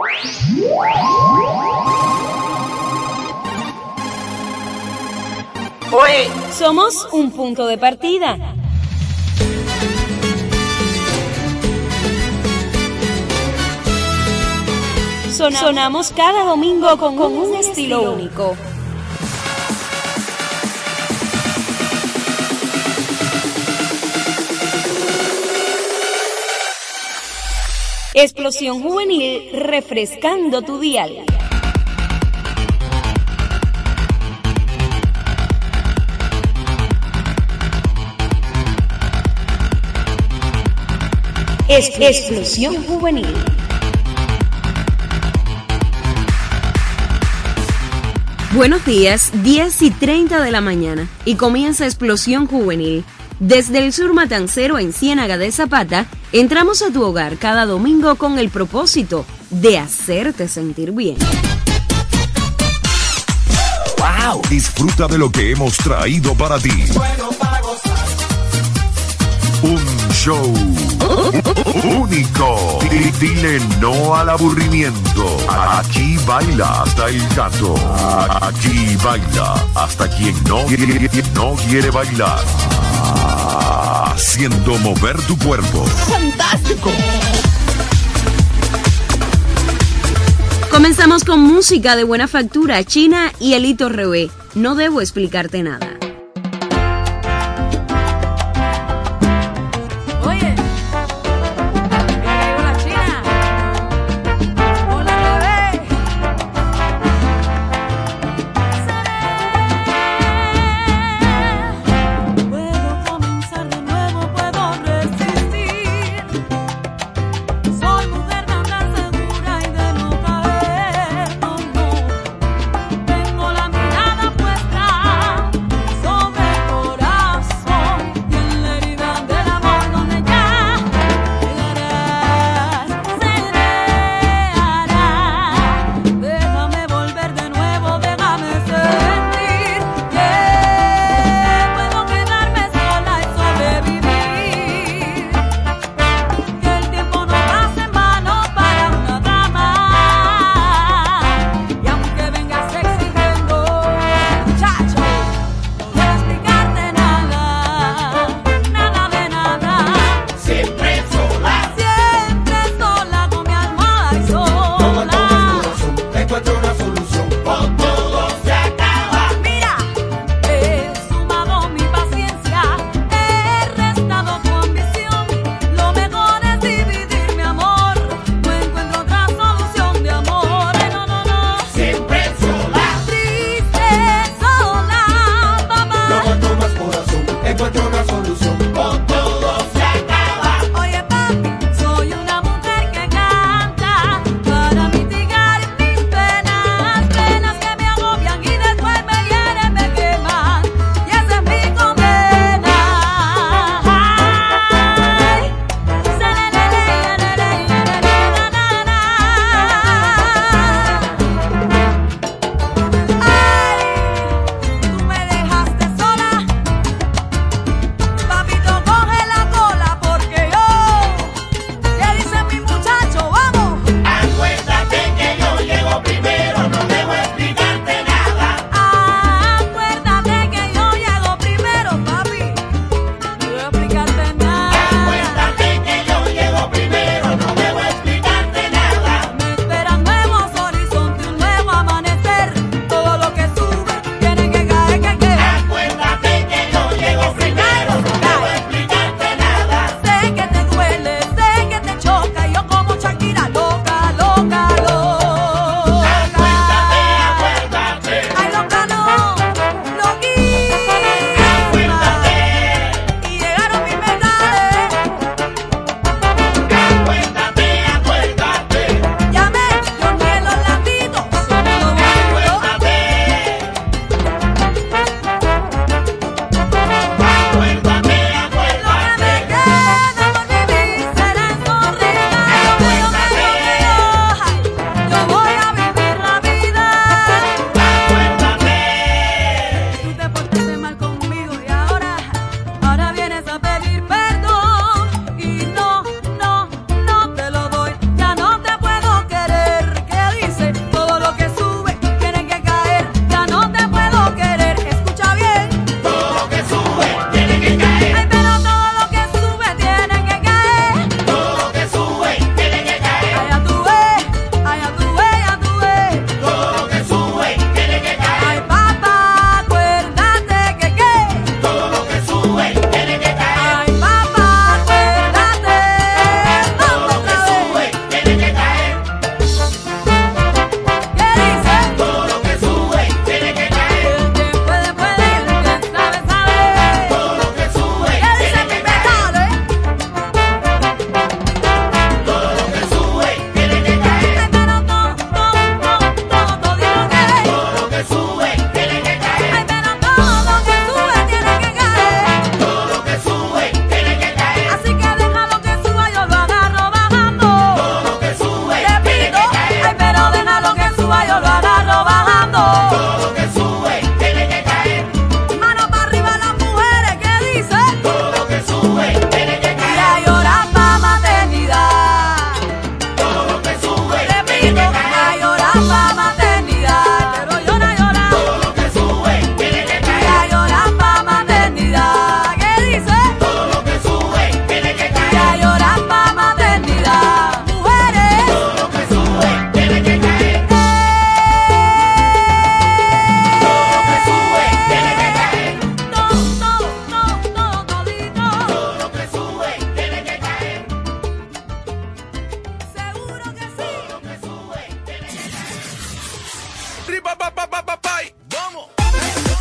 Oye, somos un punto de partida. Sonamos cada domingo con un estilo único. Explosión Juvenil, refrescando tu dial. Explosión Juvenil. Buenos días, 10:30 de la mañana y comienza Explosión Juvenil. Desde el sur matancero en Ciénaga de Zapata, entramos a tu hogar cada domingo con el propósito de hacerte sentir bien. ¡Wow! Disfruta de lo que hemos traído para ti. Bueno, para gozar. Un show único. Dile no al aburrimiento. Aquí baila hasta el gato. Aquí baila hasta quien no quiere bailar. Haciendo mover tu cuerpo. ¡Fantástico! Comenzamos con música de buena factura, China y Elito Rebé. No debo explicarte nada. Tengo la mirada puesta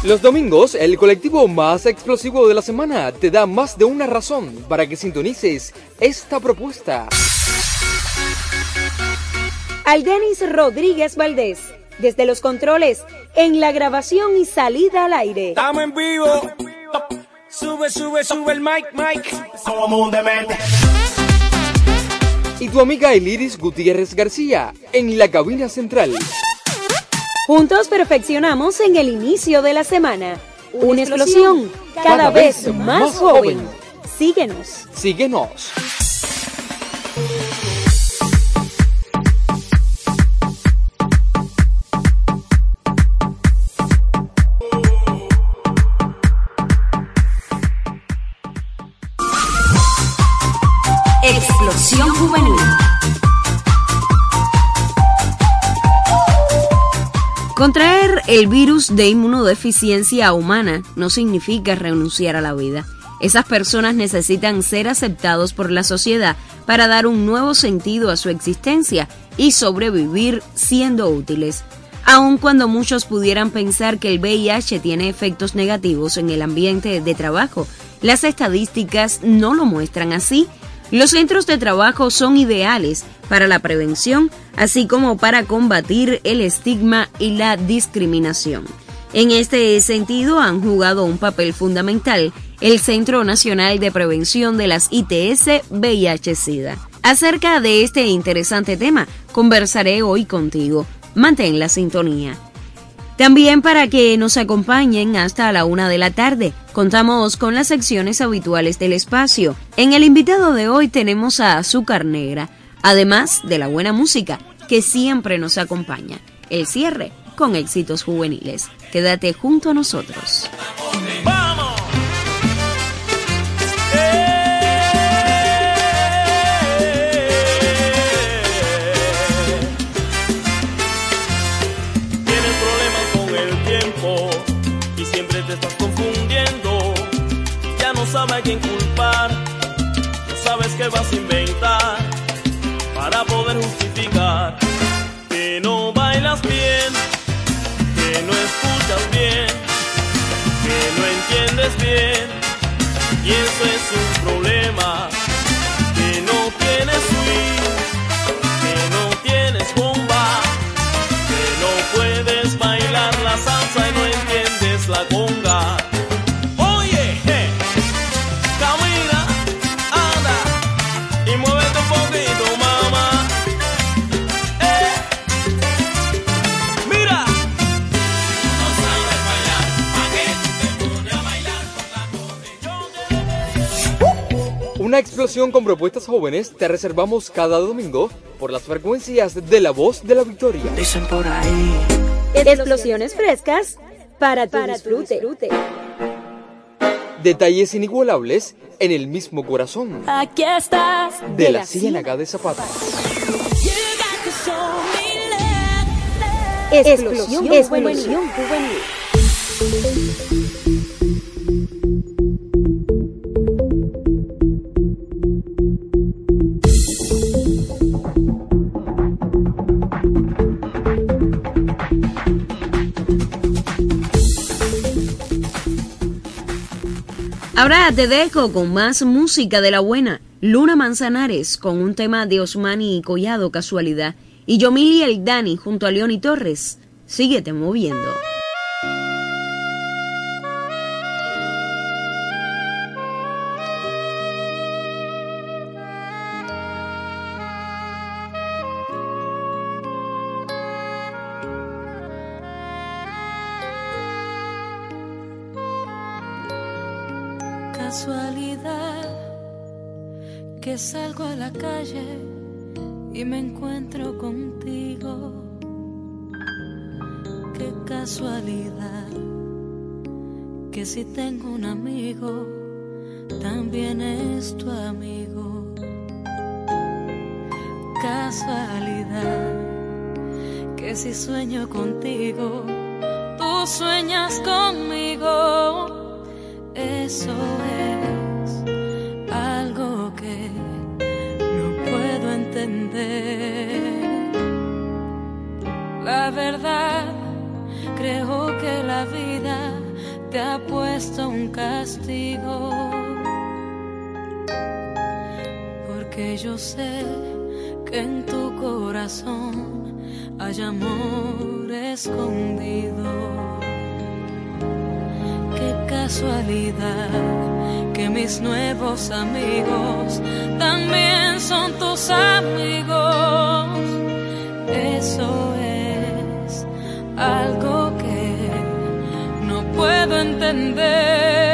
Los domingos, el colectivo más explosivo de la semana te da más de una razón para que sintonices esta propuesta. Aldenis Rodríguez Valdés, desde los controles, en la grabación y salida al aire. Estamos en vivo. Sube el mic. Somos un demente. Y tu amiga Eliris Gutiérrez García, en la cabina central. Juntos perfeccionamos en el inicio de la semana. Una explosión cada vez más joven. Síguenos. Explosión juvenil. Contraer el virus de inmunodeficiencia humana no significa renunciar a la vida. Esas personas necesitan ser aceptados por la sociedad para dar un nuevo sentido a su existencia y sobrevivir siendo útiles. Aun cuando muchos pudieran pensar que el VIH tiene efectos negativos en el ambiente de trabajo, las estadísticas no lo muestran así. Los centros de trabajo son ideales para la prevención, así como para combatir el estigma y la discriminación. En este sentido, han jugado un papel fundamental el Centro Nacional de Prevención de las ITS VIH-Sida. Acerca de este interesante tema, conversaré hoy contigo. Mantén la sintonía. También para que nos acompañen hasta la 1 de la tarde, contamos con las secciones habituales del espacio. En el invitado de hoy tenemos a Azúcar Negra, además de la buena música que siempre nos acompaña. El cierre con éxitos juveniles. Quédate junto a nosotros. ¡Vamos! Sabes a quién culpar, no sabes qué vas a inventar para poder justificar que no bailas bien, que no escuchas bien, que no entiendes bien, y eso es un problema, que no tienes swing, que no tienes bomba, que no puedes bailar la salsa y no entiendes la conga. Una explosión con propuestas jóvenes te reservamos cada domingo por las frecuencias de La Voz de la Victoria. Dicen por ahí. Explosiones frescas para tu disfrute. Detalles inigualables en el mismo corazón. Aquí estás. De la Ciénaga de Zapata. Explosión juvenil. Ahora te dejo con más música de la buena. Luna Manzanares con un tema de Osmani y Collado, Casualidad. Y Yomili el Dani junto a Leoni Torres. Síguete moviendo. Casualidad que salgo a la calle y me encuentro contigo. Qué casualidad que si tengo un amigo también es tu amigo. Casualidad que si sueño contigo tú sueñas conmigo. Eso es algo que no puedo entender. La verdad, creo que la vida te ha puesto un castigo, porque yo sé que en tu corazón hay amor escondido. Qué casualidad que mis nuevos amigos también son tus amigos. Eso es algo que no puedo entender.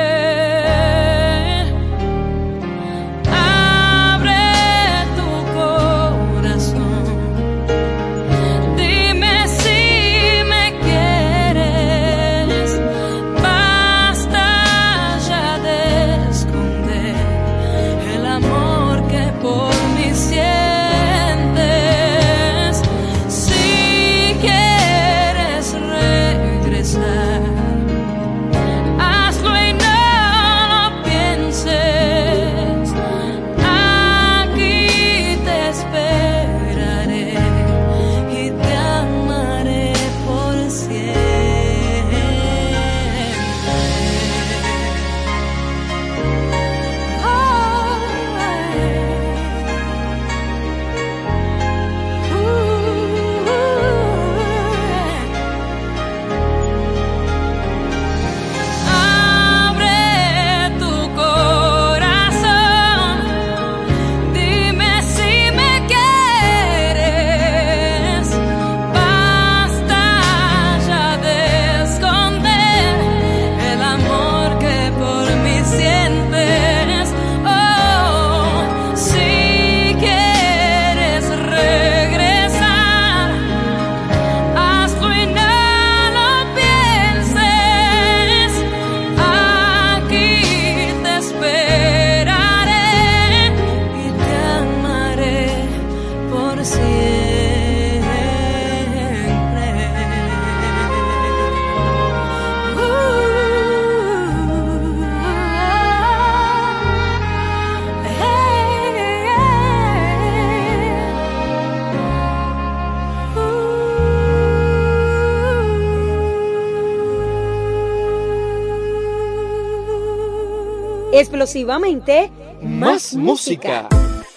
Explosivamente, más música.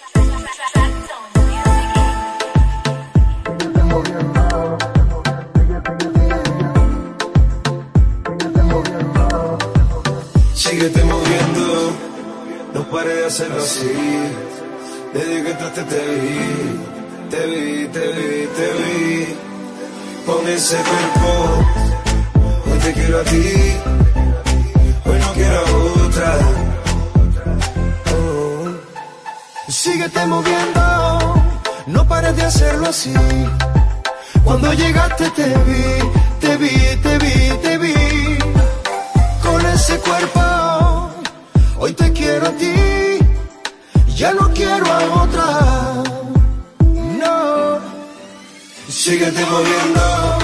Síguete moviendo, no pares de hacerlo así. Desde que entraste te vi. Con ese cuerpo, hoy te quiero a ti, hoy no quiero a otra. Síguete moviendo, no pares de hacerlo así. Cuando llegaste te vi. Con ese cuerpo, hoy te quiero a ti, ya no quiero a otra. No, síguete moviendo.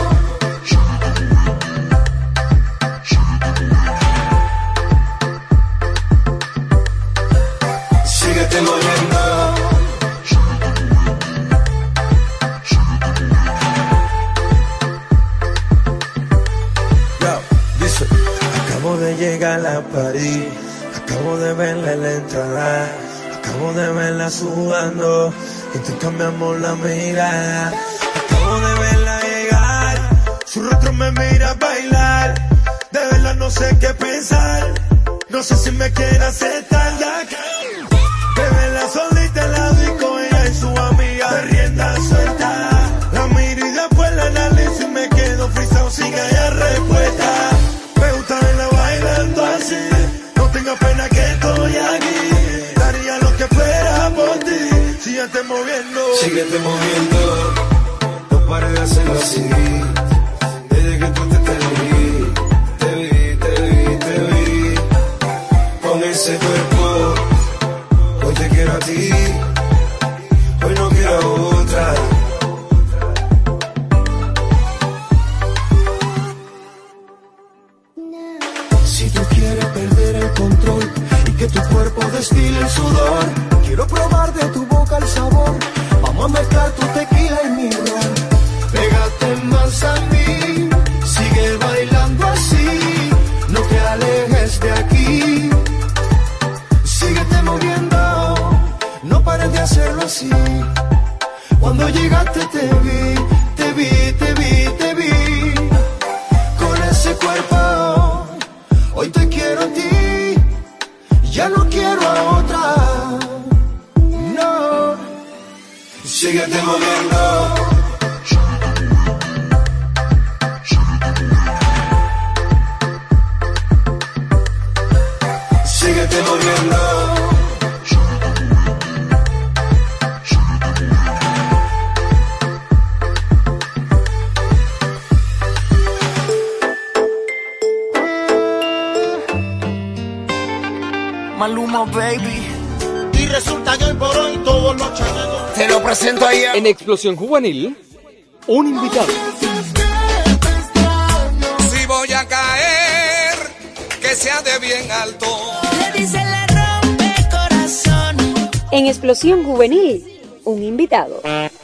Síguete moviendo. Acabo de llegar a París, acabo de verla en la entrada, acabo de verla sudando, intercambiamos la mirada. Acabo de verla llegar, su rostro me mira a bailar, de verdad no sé qué pensar, no sé si me quiere aceptar. Ya que de verla solita en la disco, ella y su amiga de rienda suelta, la miro y después la analizo y me quedo frisado sin que haya respuesta. No tengas pena que estoy aquí, daría lo que fuera por ti. Síguete moviendo, no pares de hacerlo así. Desde que tú te vi. Con ese cuerpo, hoy te quiero a ti, hoy no quiero a otra. Control y que tu cuerpo destile el sudor. Quiero probar de tu boca el sabor. Vamos a mezclar tu tequila y mi ron. Pégate más a mí, sigue bailando así. No te harás hacerlo así. Cuando llegaste te vi, te vi, te vi, te vi. Con ese cuerpo, hoy te quiero a ti. Ya no quiero a otra. No. Síguete moviendo. Síguete moviendo. Maluma, baby. Y resulta que hoy por hoy todos los chamacos. Te lo presento ahí. En Explosión Juvenil, un invitado. Si voy a caer, que sea de bien alto. Le dice le rompe corazón. En Explosión Juvenil, un invitado.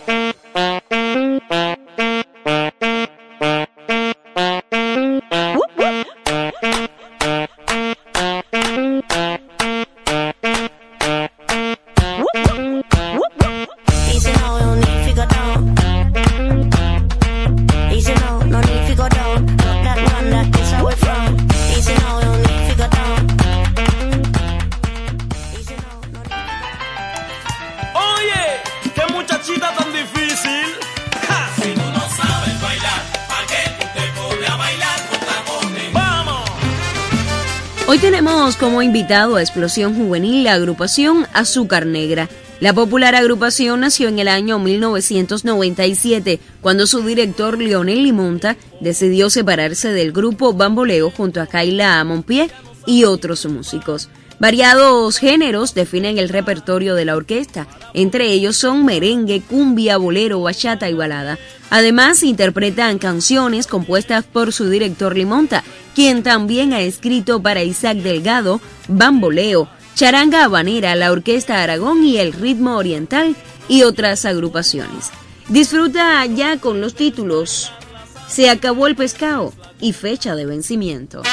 Hoy tenemos como invitado a Explosión Juvenil la agrupación Azúcar Negra. La popular agrupación nació en el año 1997, cuando su director Lionel Limonta decidió separarse del grupo Bamboleo junto a Kayla Monpié y otros músicos. Variados géneros definen el repertorio de la orquesta, entre ellos son merengue, cumbia, bolero, bachata y balada. Además, interpretan canciones compuestas por su director Limonta, quien también ha escrito para Isaac Delgado, Bamboleo, Charanga Habanera, la Orquesta Aragón y el Ritmo Oriental y otras agrupaciones. Disfruta ya con los títulos Se acabó el pescado y Fecha de vencimiento.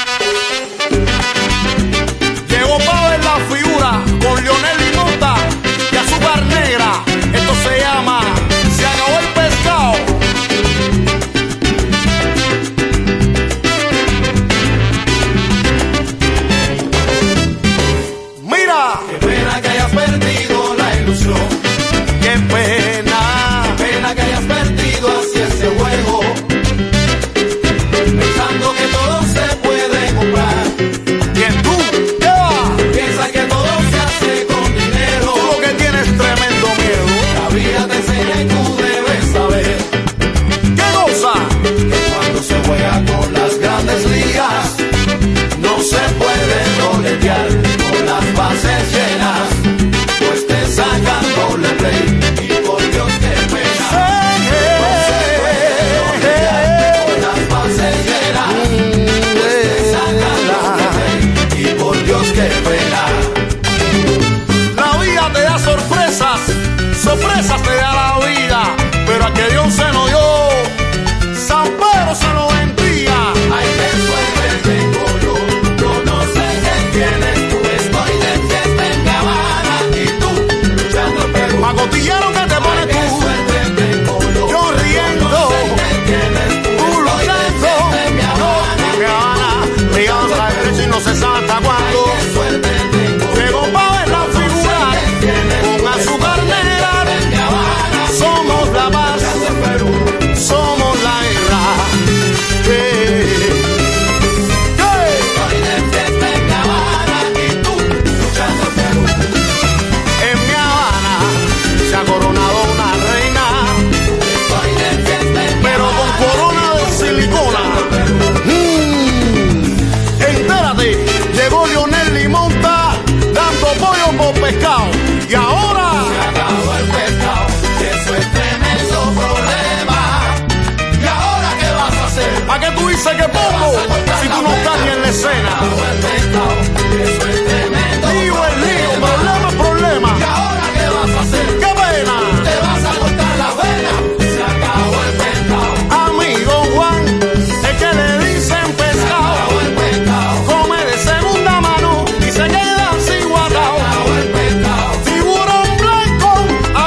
Llegó Pau en la figura con Lionel Limonta y Azúcar Negra. Esto se llama Se acabó el pescado. Mira, Qué pena que hayas perdido la ilusión. qué pena. Qué pena que hayas perdido así ese juego. Pensando que todo se puede comprar. ¿Quién tú? ¿Qué va? Piensa que todo se hace con dinero. Tú lo que tienes tremendo miedo. La vida te enseña y tú debes saber ¿Qué cosa? que cuando se juega con las grandes ligas no se puede roletear con las bases llenas, pues te sacan doble play y por Dios que pena. No se puede roletear con las bases llenas, pues te sacan doble play y por Dios que pena. La vida te da sorpresas, sorpresas te da la vida, pero a que Dios se lo dio, San Pedro se lo bendiga. Ay, qué suerte tengo yo no sé qué tienes tú, estoy de fiesta en Mi Habana y tú luchando en Perú. Macotillaron que te Ay, pones qué tú, suerte tengo yo riendo, no sé qué tienes tú, tú estoy de luchando. fiesta en Mi Habana Me Habana, brigando a la derecha y no se sabe hasta cuándo. Qué suerte tengo Llegó Pau en la figura, con Azúcar Negra, en Mi Habana, somos la paz, luchando en Perú. somos la guerra. Estoy de fiesta en Mi Habana y tú luchando en Perú. En Mi Habana se ha coronado una reina, Estoy de fiesta en Mi pero con corona de silicona. Entérate, llegó Lionel Limonta dando pollo por pescado. Y ahora, acabó el pescado, eso es tremendo problema. ¿Y ahora qué vas a hacer? ¿a qué tú dices que pongo? Si tú no estás ni en la escena. Acabó el pescado, eso es tremendo Lío es lío, problema es problema. ¿Y ahora qué vas a hacer? ¡Qué pena! Te vas a cortar la vena. Se acabó el pescado, Amigo Juan, es que le dicen pescado. acabó el pescado, Come de segunda mano y se queda sin guardado. acabó el pescado, Tiburón blanco,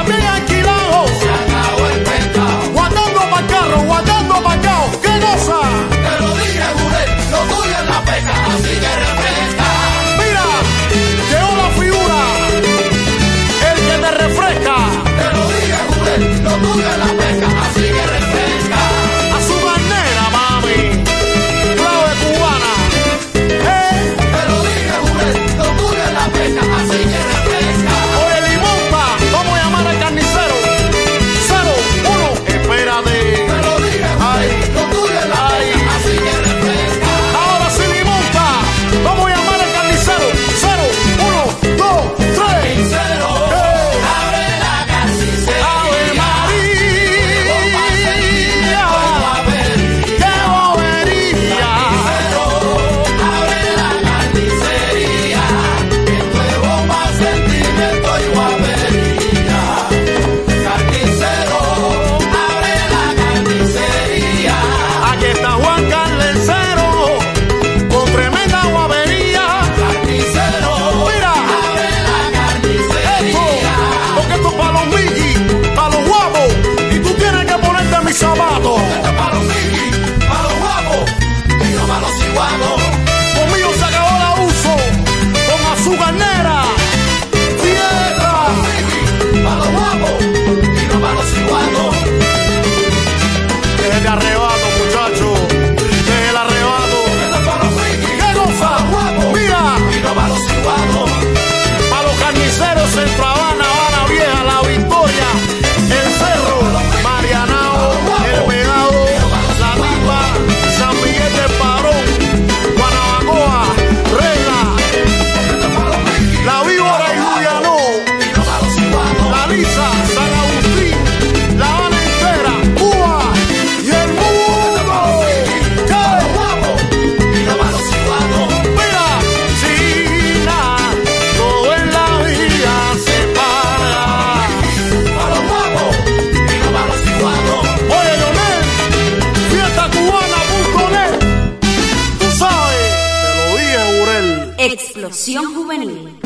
Explosión Juvenil.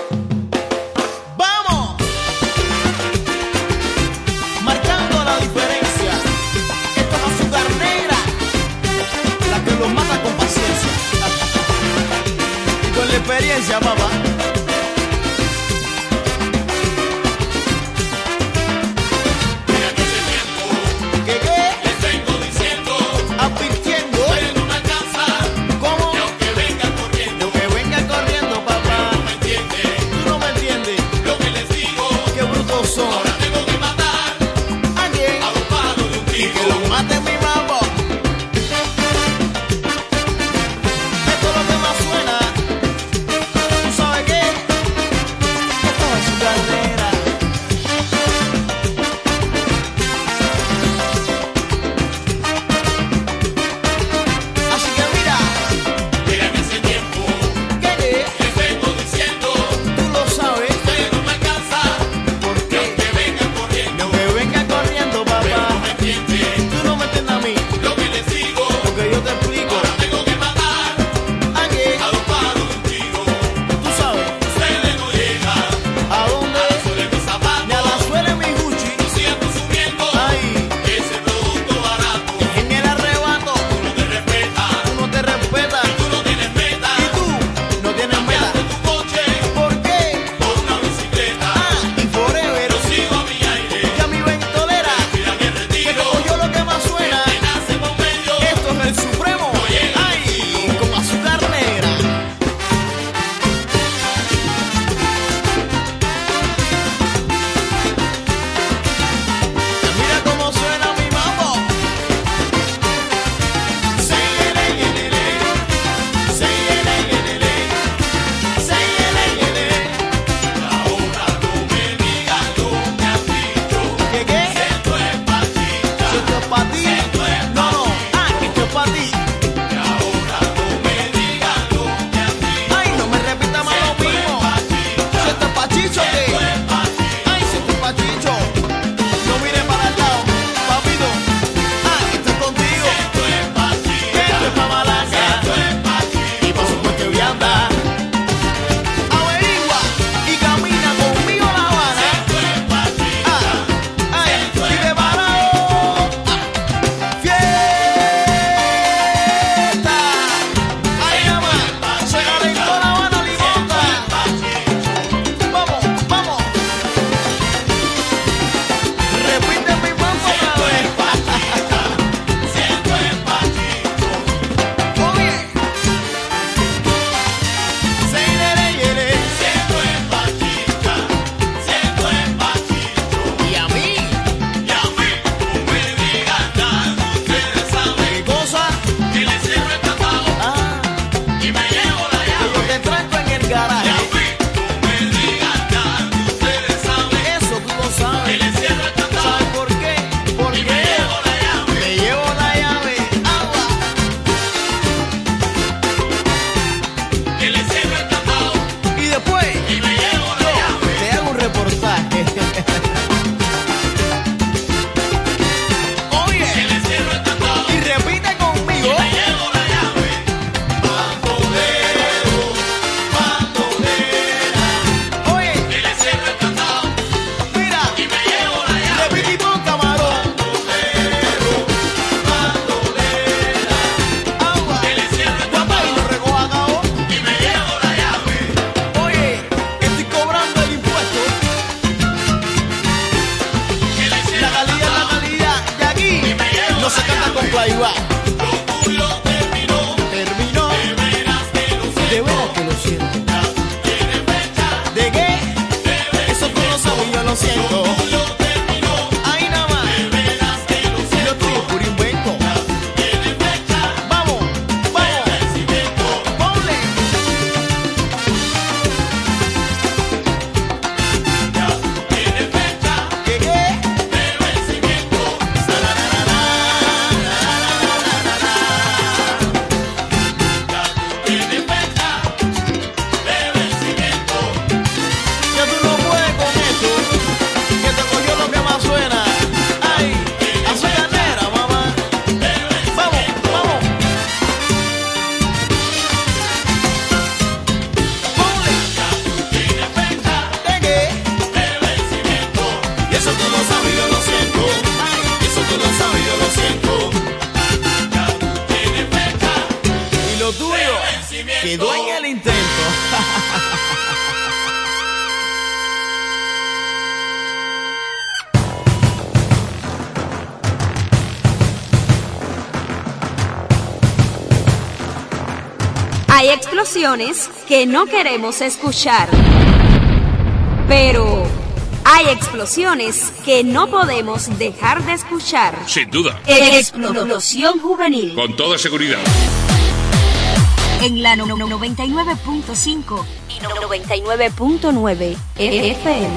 ¡Vamos! Marcando la diferencia. Esto es azúcar negra, la que los mata con paciencia. Y con la experiencia, papá. Esto es lo que más suena. Tú sabes Hay explosiones que no queremos escuchar, pero hay explosiones que no podemos dejar de escuchar. Sin duda. Explosión juvenil. Con toda seguridad. En la 99.5 y 99.9 FM.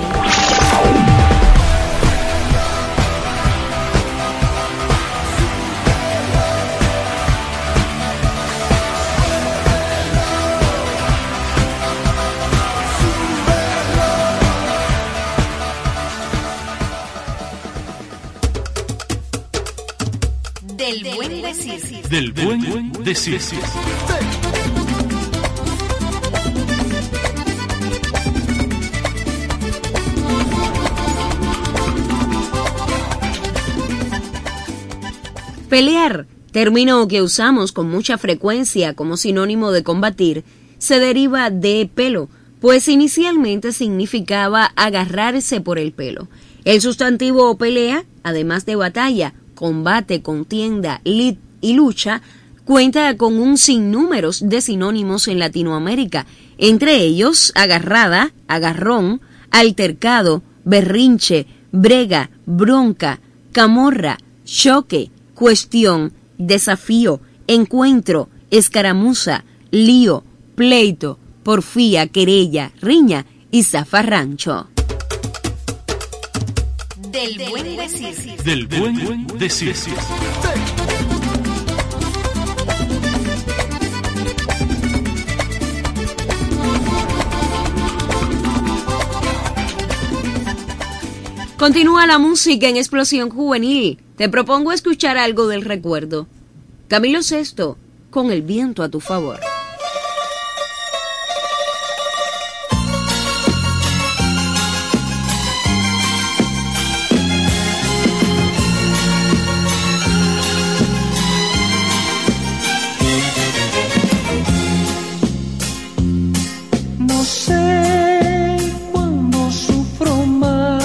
Del buen decir. Del buen decir. Pelear, término que usamos con mucha frecuencia como sinónimo de combatir, se deriva de pelo, pues inicialmente significaba agarrarse por el pelo. El sustantivo pelea, además de batalla, combate, contienda, lid y lucha, cuenta con un sinnúmero de sinónimos en Latinoamérica, entre ellos agarrada, agarrón, altercado, berrinche, brega, bronca, camorra, choque, cuestión, desafío, encuentro, escaramuza, lío, pleito, porfía, querella, riña y zafarrancho. Del buen decir. Del buen decir. Continúa la música en Explosión Juvenil. Te propongo escuchar algo del recuerdo. Camilo VI, con el viento a tu favor. No sé cuándo sufro más,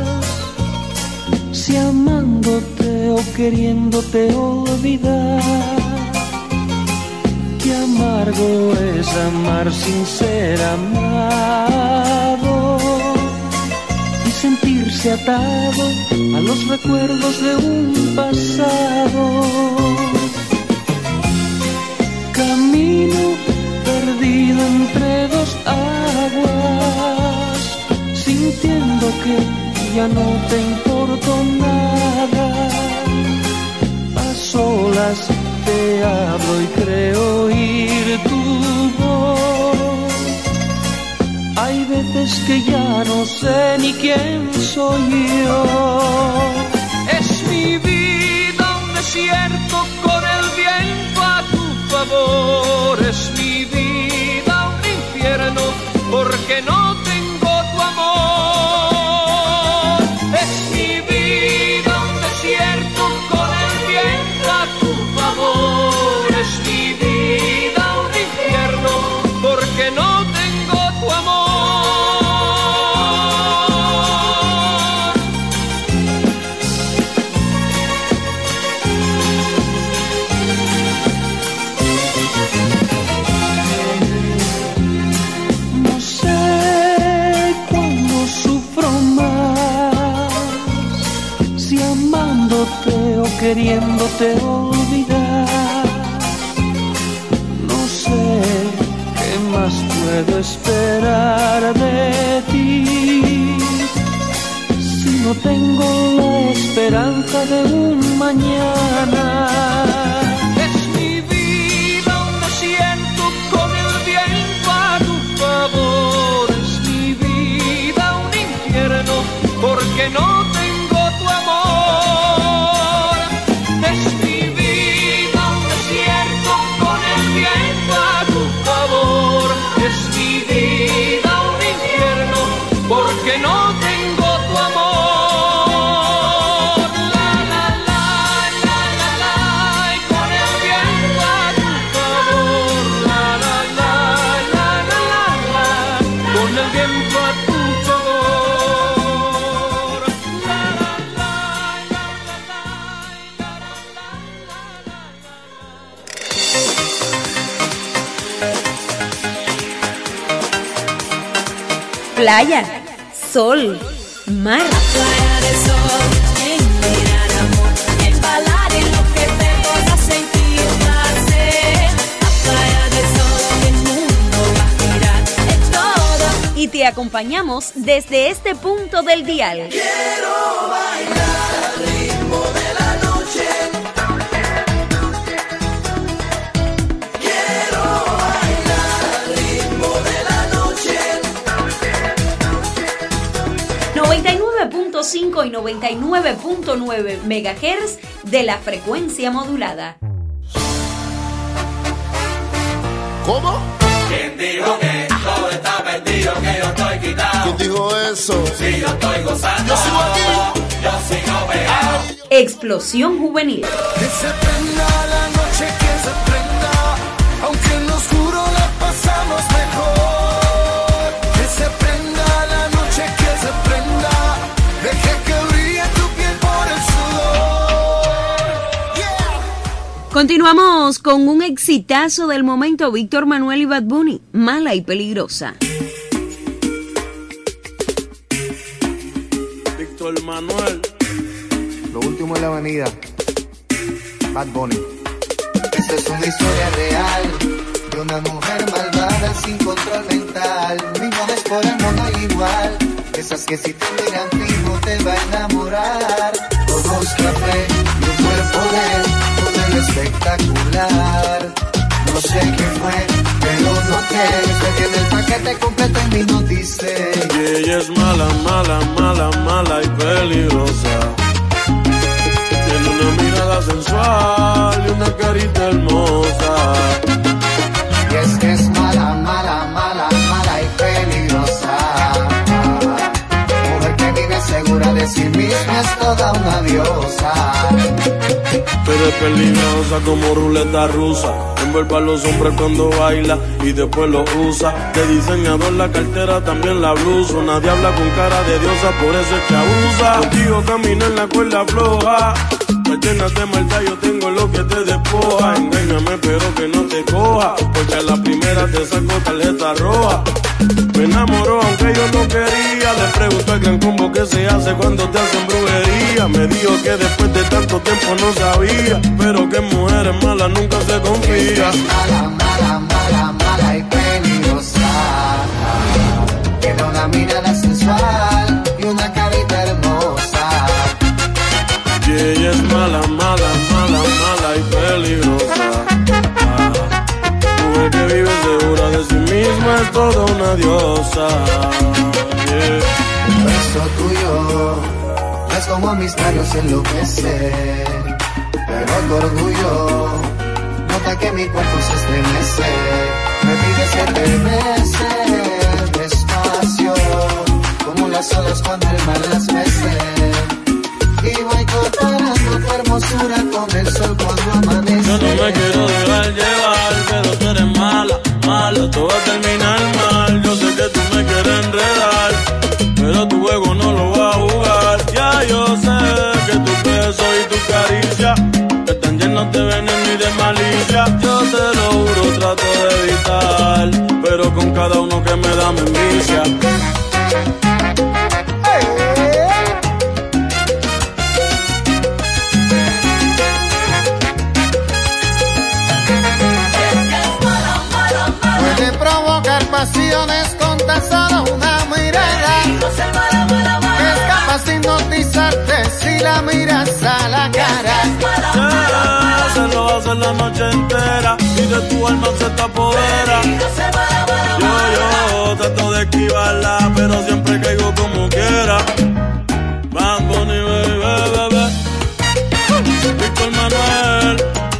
si amándote o queriéndote olvidar. Qué amargo es amar sin ser amado y sentirse atado a los recuerdos de un pasado. Camino perdido entre dos aguas, sintiendo que ya no te importo nada. A solas te hablo y creo oír tu voz. Hay veces que ya no sé ni quién soy yo. Es mi vida un desierto con el viento a tu favor. Es mi vida un infierno porque no tengo tu amor. Es mi vida un desierto con el viento a tu favor. Es mi vida un infierno porque no tengo tu amor. No sé cuándo sufro más, si amándote o queriéndote olvidar. No sé qué más puedo esperar de ti, si no tengo la esperanza de un mañana. Es mi vida un desierto con el viento a tu favor. Es mi vida un infierno porque no tengo tu amor. Es mi vida un desierto con el viento a tu favor. Es mi vida un infierno porque no tengo tu amor. La la la la la la. Playa, sol, mar. Playa de sol, en mirar amor, embalar en lo que te vas a sentir placer. La playa de sol, el mundo va a girar en todo. Y te acompañamos desde este punto del dial. Quiero bailar al ritmo de la noche. Quiero bailar al ritmo de la noche. 99.5 y 99.9 MHz de la frecuencia modulada. ¿Cómo? ¿Quién dijo que todo está perdido, que yo estoy quitado? ¿Quién dijo eso? Si yo estoy gozando, Yo sigo aquí. yo sigo pegado. Explosión juvenil. Que se prenda la noche, que se prenda, aunque en lo oscuro la pasamos mejor. Que se prenda la noche, que se prenda, deje que brille tu piel por el sudor. Yeah. Continuamos con un exitazo del momento, Víctor Manuel y Bad Bunny, Mala y Peligrosa. Víctor Manuel. Lo último en la avenida, Bad Bunny. Esta es una historia real de una mujer malvada sin control mental. Mi moda es por el mundo igual, esas que si te miran fijo te va a enamorar. Ojos café y un cuerpo de modelo espectacular. No sé qué fue, pero noté que tiene el paquete completo en mi noticia. Y ella es mala, mala, mala, mala y peligrosa. Tiene una mirada sensual y una carita hermosa. Y es que es mala, mala, mala, mala y peligrosa. Mujer que vive segura de sí misma, es toda una diosa. Pero es peligrosa como ruleta rusa. Envuelve a los hombres cuando baila y después lo usa. De diseñador la cartera, también la blusa. Nadie habla con cara de diosa, por eso es que abusa. Contigo camina en la cuerda floja. Me llenas de maldad, yo tengo lo que te despoja. Engáñame pero que no te coja, porque a la primera te saco tarjeta roja. Me enamoró aunque yo no quería. Le pregunto al gran combo que se hace cuando te hacen brujería. Me dijo que después de tanto tiempo no sabía, pero que mujeres malas nunca se confía. Mala, mala, mala, mala y peligrosa. Tiene una mirada sensual y una carita hermosa. Y ella es mala, mala, mala, mala y peligrosa. Mujer que vive segura de sí misma, es toda una diosa. Un beso tuyo es como mis labios enloquecer, pero el orgullo nota que mi cuerpo se estremece. Me pides que te bese despacio, como las olas cuando el mar las mece. Y voy comparando tu hermosura con el sol cuando amanece. Yo no me quiero dejar llevar, pero tú eres mala, mala. Todo va a terminar mal. Yo sé que tú me quieres enredar, pero tu juego no lo va a jugar. Ya yo sé que tu beso y tu caricia están llenos de veneno y de malicia. Yo te lo juro, trato de evitar, pero con cada uno que me da me envicia. Puede provocar pasiones con tan solo una mirada. Es capaz de hipnotizarte si la miras a la cara. Se lo hace la noche entera y de tu alma se te apodera. Yo trato de esquivarla, pero siempre caigo como quiera. Bad Bunny, baby, baby. Víctor Manuel.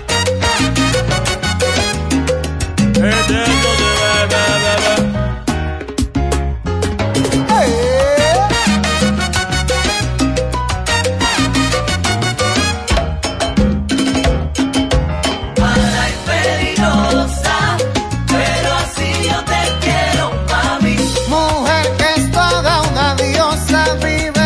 Mala y peligrosa, pero así yo te quiero, mami. Mujer que es toda una diosa, vive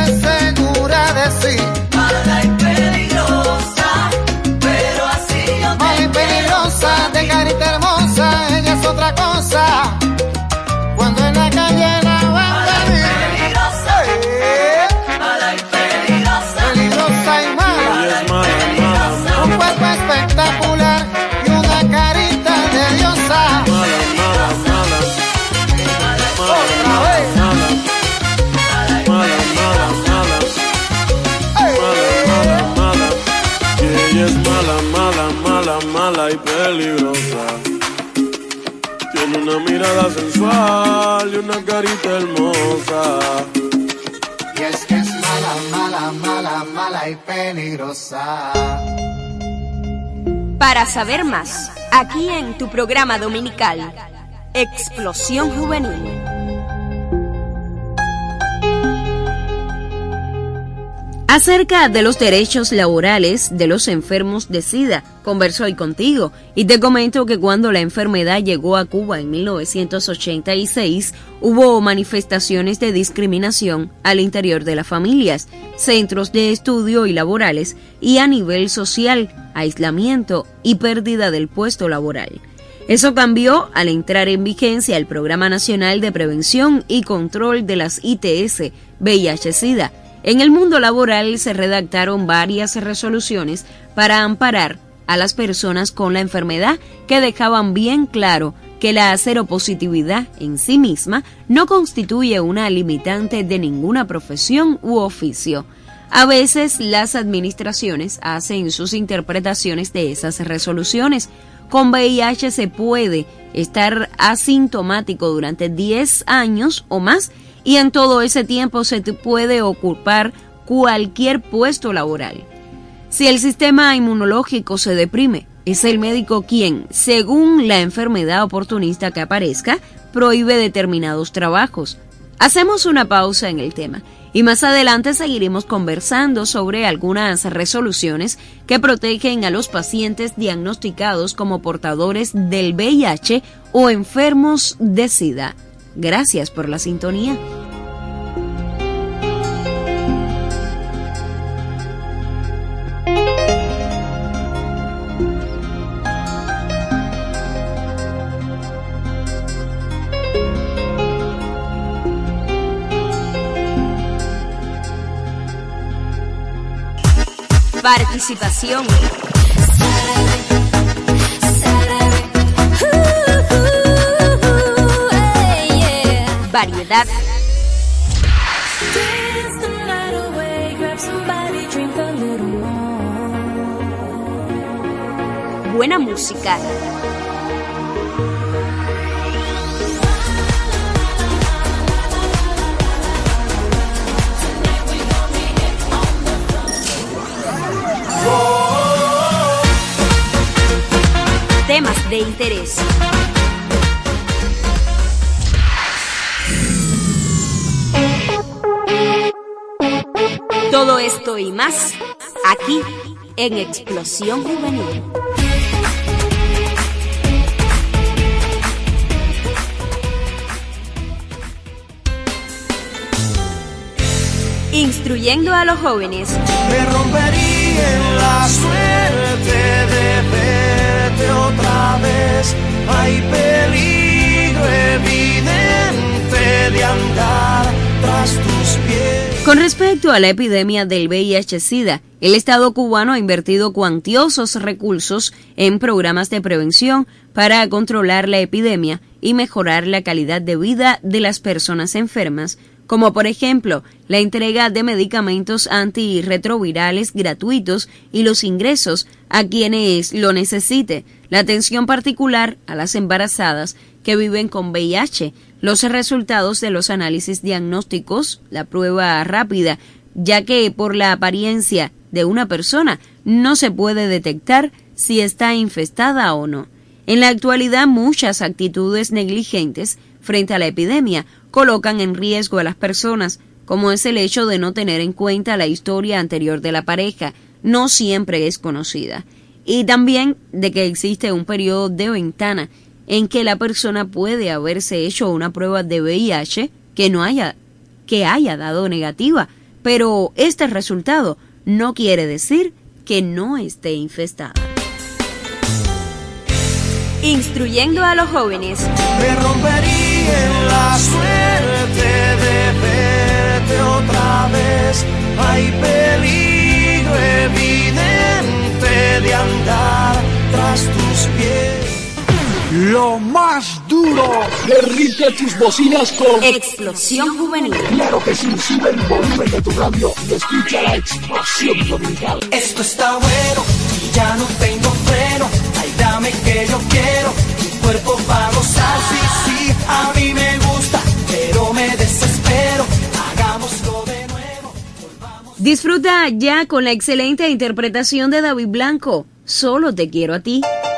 mala, mala, mala, mala y peligrosa. Tiene una mirada sensual y una carita hermosa. Y es que es mala, mala, mala, mala y peligrosa. Para saber más, aquí en tu programa dominical, Explosión Juvenil. Acerca de los derechos laborales de los enfermos de SIDA, converso hoy contigo y te comento que cuando la enfermedad llegó a Cuba en 1986, hubo manifestaciones de discriminación al interior de las familias, centros de estudio y laborales y a nivel social, aislamiento y pérdida del puesto laboral. Eso cambió al entrar en vigencia el Programa Nacional de Prevención y Control de las ITS, VIH-Sida. En el mundo laboral se redactaron varias resoluciones para amparar a las personas con la enfermedad que dejaban bien claro que la seropositividad en sí misma no constituye una limitante de ninguna profesión u oficio. A veces las administraciones hacen sus interpretaciones de esas resoluciones. Con VIH se puede estar asintomático durante 10 años o más y en todo ese tiempo se te puede ocupar cualquier puesto laboral. Si el sistema inmunológico se deprime, es el médico quien, según la enfermedad oportunista que aparezca, prohíbe determinados trabajos. Hacemos una pausa en el tema y más adelante seguiremos conversando sobre algunas resoluciones que protegen a los pacientes diagnosticados como portadores del VIH o enfermos de SIDA. Gracias por la sintonía. Participación. Variedad. Buena música. Temas de interés. Todo esto y más, aquí, en Explosión Juvenil. Instruyendo a los jóvenes. Me rompería en la suerte de verte otra vez. Hay peligro evidente de andar tras tus pies. Con respecto a la epidemia del VIH-Sida, el Estado cubano ha invertido cuantiosos recursos en programas de prevención para controlar la epidemia y mejorar la calidad de vida de las personas enfermas, como por ejemplo la entrega de medicamentos antirretrovirales gratuitos y los ingresos a quienes lo necesite, la atención particular a las embarazadas que viven con VIH, los resultados de los análisis diagnósticos, la prueba rápida, ya que por la apariencia de una persona no se puede detectar si está infestada o no. En la actualidad, muchas actitudes negligentes frente a la epidemia colocan en riesgo a las personas, como es el hecho de no tener en cuenta la historia anterior de la pareja, no siempre es conocida, y también de que existe un periodo de ventana en que la persona puede haberse hecho una prueba de VIH que haya dado negativa, pero este resultado no quiere decir que no esté infestada. Instruyendo a los jóvenes. Me rompería en la suerte de verte otra vez. Hay peligro evidente de andar tras tus pies. Lo más duro. Derrite tus bocinas con Explosión Juvenil. Claro que sí, sube el volumen de tu radio y escucha la Explosión Dominical. Esto está bueno. ya no tengo freno. Ay, dame que yo quiero, mi cuerpo va a gozar. Sí, sí, a mí me gusta, pero me desespero. Hagámoslo de nuevo. Disfruta ya con la excelente interpretación de David Blanco. Solo te quiero a ti.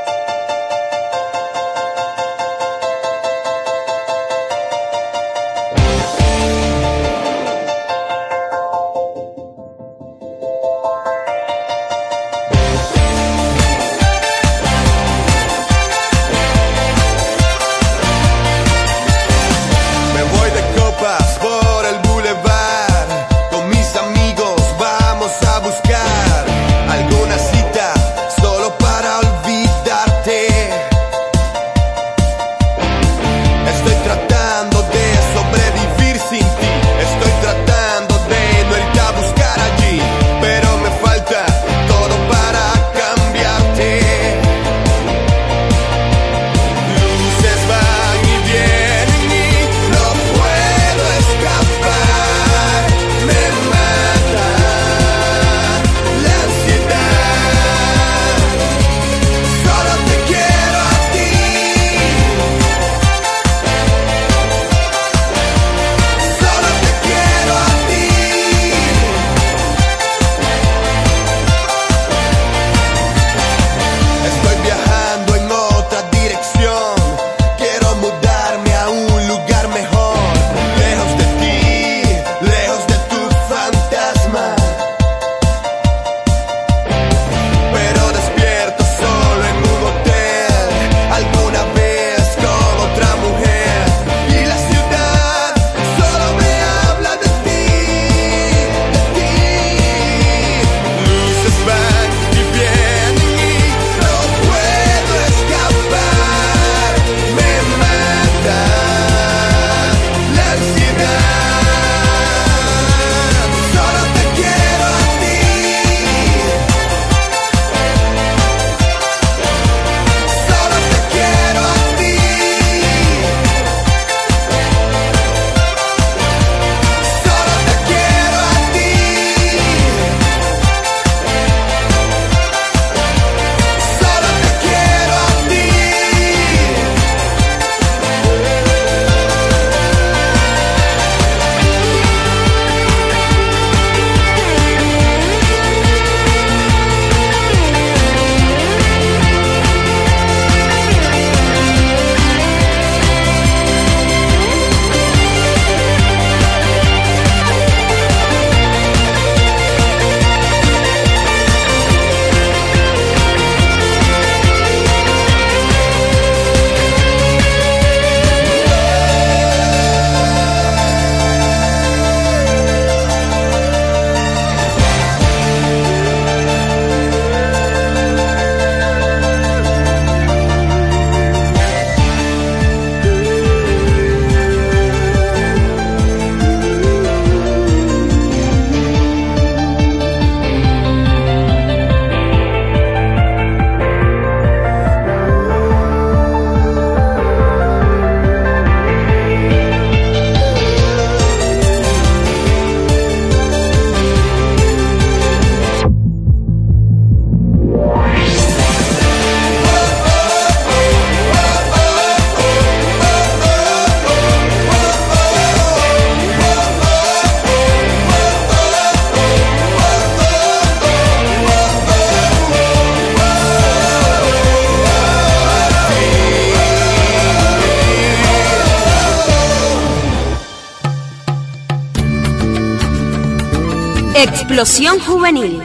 Explosión Juvenil.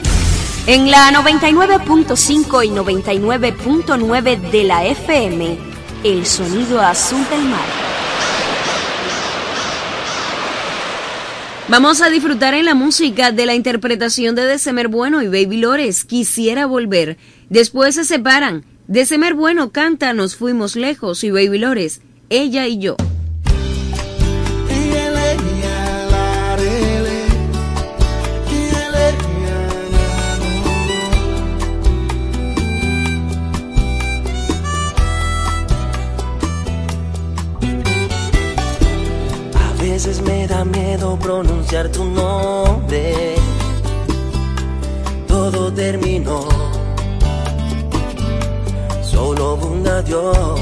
En la 99.5 y 99.9 de la FM, el sonido azul del mar. Vamos a disfrutar en la música de la interpretación de December Bueno y Baby Lores, Quisiera Volver. Después se separan. December Bueno canta Nos Fuimos Lejos y Baby Lores, Ella y Yo. A veces me da miedo pronunciar tu nombre. Todo terminó solo un adiós.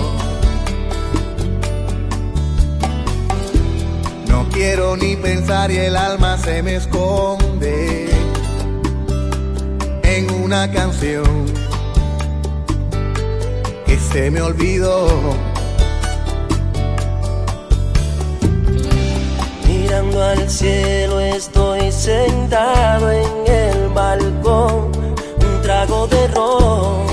No quiero ni pensar y el alma se me esconde en una canción que se me olvidó. Mirando al cielo estoy sentado en el balcón, un trago de ron,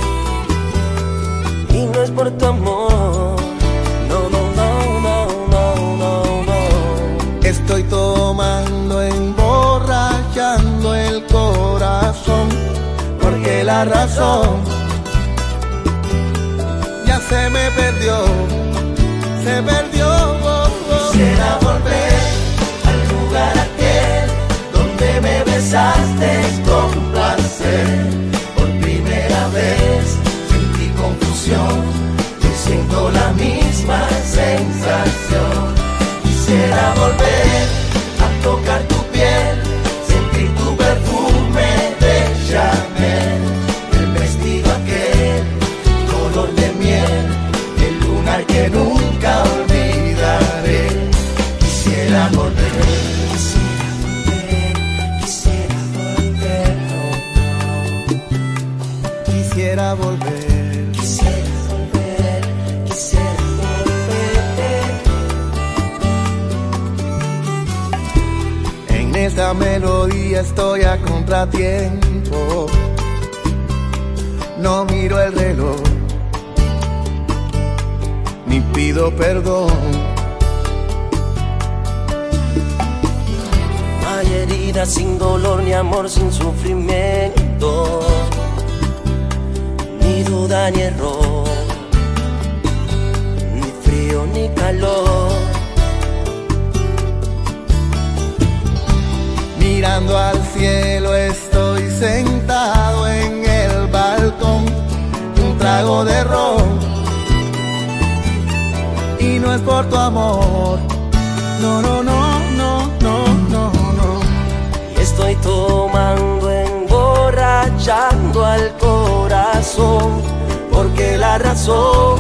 y no es por tu amor, no, no, no, no, no, no, no. Estoy tomando, emborrachando el corazón, porque la razón ya se me perdió, se perdió. Quisiera volver al lugar aquel donde me besaste con placer. Por primera vez sentí confusión y siento la misma sensación. Quisiera volver a tocar tu piel, sentir tu perfume de Chanel, el vestido aquel, color de miel, el lunar que nunca olvidaré. Quisiera volver, quisiera volver, quisiera volver, quisiera volver, quisiera volver. En esta melodía estoy a contratiempo, no miro el reloj, ni pido perdón. Hay heridas sin dolor, ni amor sin sufrimiento, ni duda ni error, ni frío ni calor. Mirando al cielo estoy sentado en el balcón, un trago de ron, y no es por tu amor, no, no, no, no, no, no, no. Estoy tomando, emborrachando al corazón, porque la razón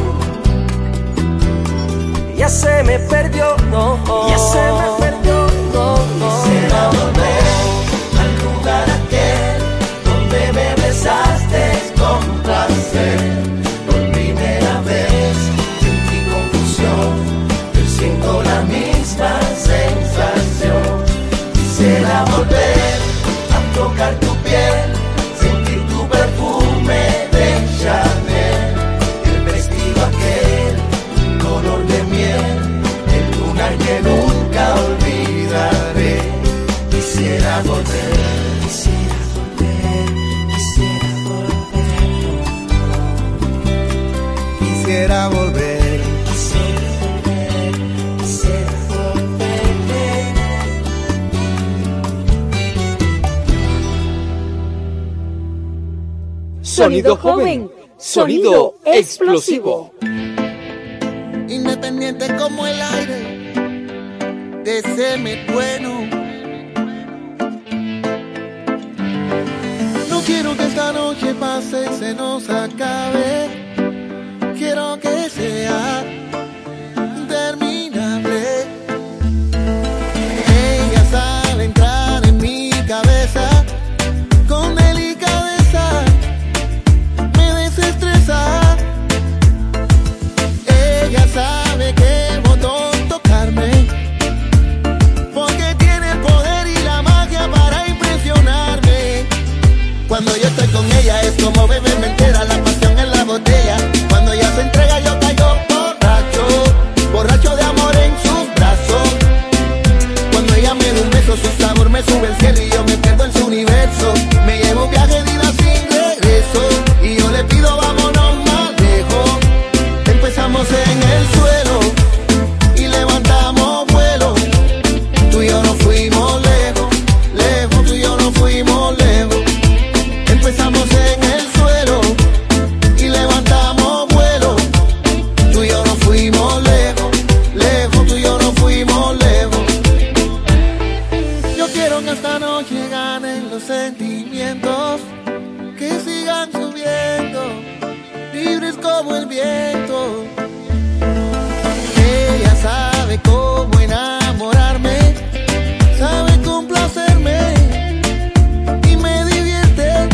ya se me perdió, no, ya se me perdió, no, no. Quisiera volver al lugar aquel donde me besaste con placer. Por primera vez sentí confusión, yo siento la misma sensación. Quisiera volver a tocar tu piel, sentir tu perfume de Chanel, el vestido aquel, color de miel, el lunar que nunca olvidaré. Quisiera volver, quisiera volver, quisiera volver, quisiera volver, quisiera volver, quisiera volver. Sonido joven, sonido explosivo. Independiente como el aire, deséame bueno. No quiero que esta noche pase y se nos acabe. Quiero que sea interminable. Ella sabe entrar en mi cabeza con delicadeza, me desestresa. Ella sabe qué botón tocarme, porque tiene el poder y la magia para impresionarme. Cuando yo estoy con ella es como beberme entera la pasión en la botella. como el viento. Ella sabe cómo enamorarme, sabe complacerme y me divierte.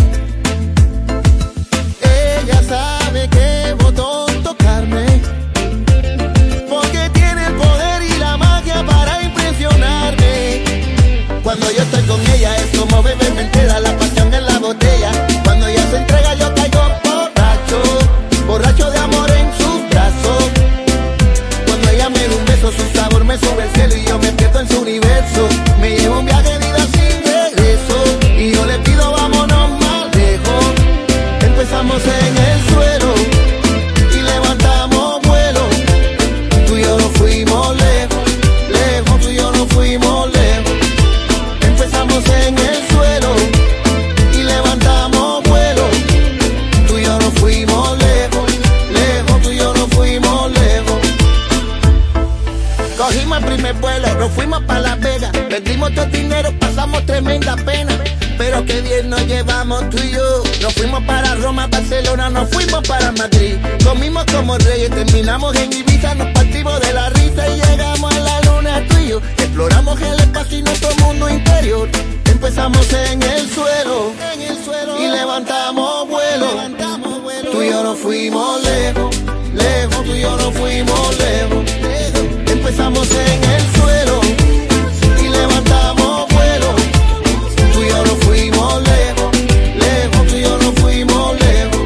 Ella sabe qué botón tocarme, porque tiene el poder y la magia para impresionarme. Cuando yo estoy con ella es como beberme entera la pasión en la botella. Cuando ella se entrega yo caigo borracho, borracho de amor en sus brazos. Cuando ella me da un beso su sabor me sube al cielo y yo me pierdo en su universo. Me llevo un viaje de ida sin regreso y yo le pido vámonos más lejos. Empezamos en el suelo y levantamos vuelo. Tú y yo nos fuimos lejos, lejos, tú y yo nos fuimos lejos. Empezamos en el suelo y levantamos vuelo. Tú y yo nos fuimos lejos, lejos, tú y yo nos fuimos lejos. Cogimos el primer vuelo, nos fuimos para Las Vegas. Perdimos todo el dinero, pasamos tremenda pena, pero qué bien nos llevamos tú y yo. Nos fuimos para Roma, Barcelona, nos fuimos para Madrid. Comimos como reyes, terminamos en Ibiza, nos partimos de la risa y llegamos a la luna tú y yo. Exploramos el espacio y nuestro mundo interior. Empezamos en el suelo y levantamos vuelo. Tú y yo nos fuimos lejos, lejos, tú y yo nos fuimos lejos. Empezamos en el suelo y levantamos vuelo. Tú y yo nos fuimos lejos, lejos, tú y yo nos fuimos lejos.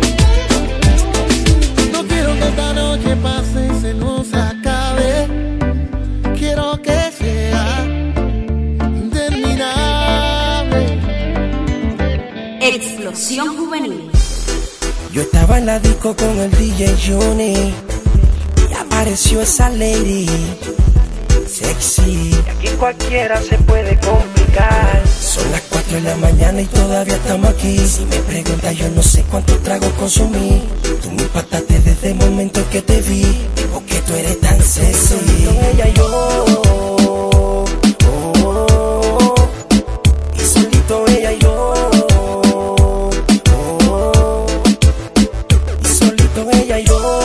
No quiero que esta noche pase y se nos acabe. Quiero que sea interminable. Explosión juvenil. Yo estaba en la disco con el DJ Johnny y apareció esa lady sexy. Y aquí cualquiera se puede complicar. Son las 4 de la mañana y todavía estamos aquí. Si me preguntas yo no sé cuántos tragos consumí. Tú me impactaste desde el momento en que te vi, porque tú eres tan sexy. Con ella y yo, y solito ella y yo, y solito ella y yo.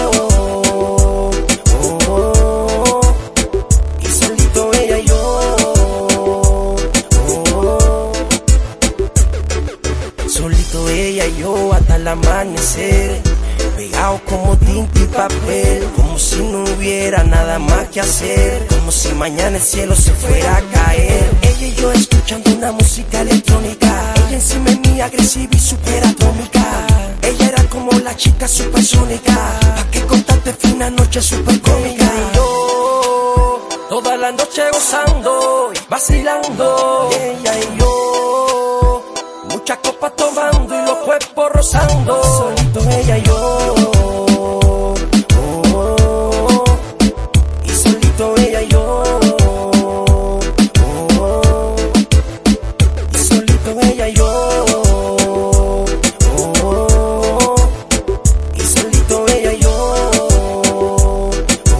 Hasta el amanecer, pegado como tinta y papel, como si no hubiera nada más que hacer, como si mañana el cielo se fuera a caer. Ella y yo escuchando una música electrónica, ella encima de mí agresiva y super atómica. Ella era como la chica supersónica, pa' que contarte fue una noche super cómica. Y yo, toda la noche gozando, vacilando, ella y yo, muchas copas tomando y los cuerpos rozando. Solito ella y yo, y solito ella y yo, y solito ella y yo, y solito ella y yo.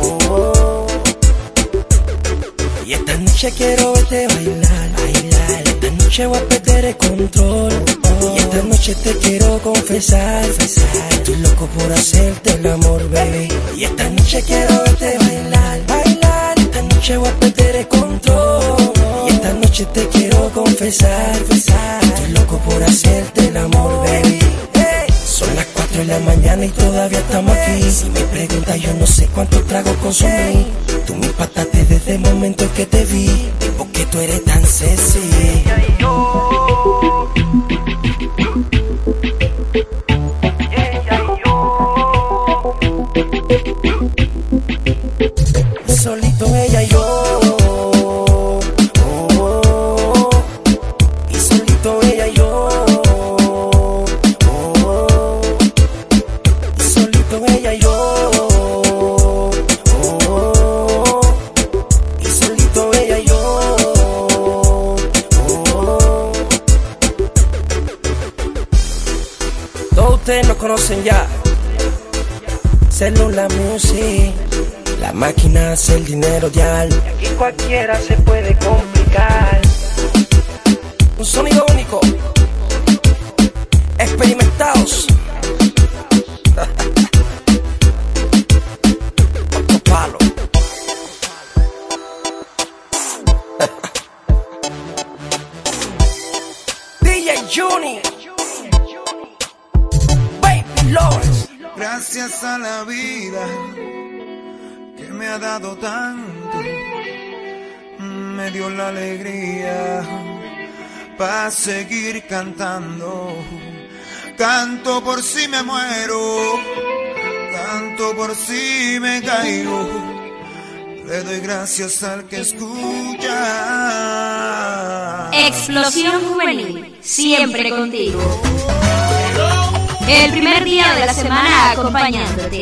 Y esta noche quiero verte bailar, bailar. Esta noche voy a perder el control. Y esta noche te quiero confesar, estoy loco por hacerte el amor, baby. Y esta noche quiero verte bailar, bailar. Esta noche voy a perder el control. Y esta noche te quiero confesar, estoy loco por hacerte el amor, baby. Son las 4 de la mañana y todavía estamos aquí. Si me preguntas yo no sé cuántos tragos consumí. Tú me impactaste desde el momento en que te vi, porque tú eres tan sexy. Solito ella y yo, y solito ella y yo, y solito ella y yo, y solito ella y yo. Todos ustedes nos conocen ya. Celular Music, la máquina hace el dinero dial. Y aquí cualquiera se puede complicar. Un sonido único, experimentados. gracias a la vida que me ha dado tanto, me dio la alegría para seguir cantando. Canto por si me muero, canto por si me caigo, le doy gracias al que escucha. Explosión Juvenil, siempre contigo. El primer día de la semana acompañándote.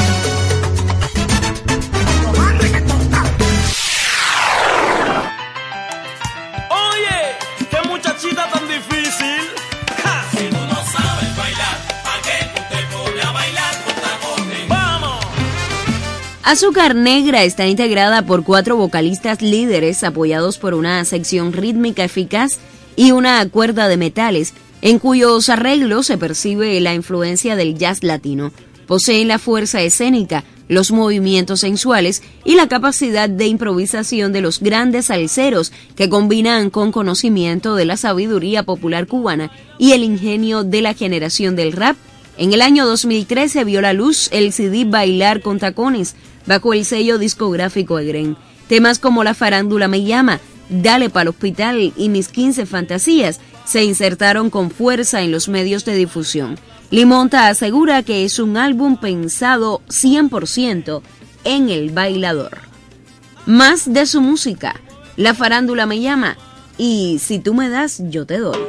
Oye, qué muchachita tan difícil. ¡Ja! Si tú no sabes bailar, ¿a qué tú te pones a bailar con tacones? ¡Vamos! Azúcar Negra está integrada por 4 vocalistas líderes apoyados por una sección rítmica eficaz y una cuerda de metales, en cuyos arreglos se percibe la influencia del jazz latino. Poseen la fuerza escénica, los movimientos sensuales y la capacidad de improvisación de los grandes salseros que combinan con conocimiento de la sabiduría popular cubana y el ingenio de la generación del rap. En el año 2013 vio la luz el CD Bailar con Tacones, bajo el sello discográfico Egren. Temas como La Farándula Me Llama, Dale Pa'l Hospital y Mis 15 Fantasías se insertaron con fuerza en los medios de difusión. Limonta asegura que es un álbum pensado 100% en el bailador. Más de su música, La Farándula Me Llama y Si tú me das, yo te doy.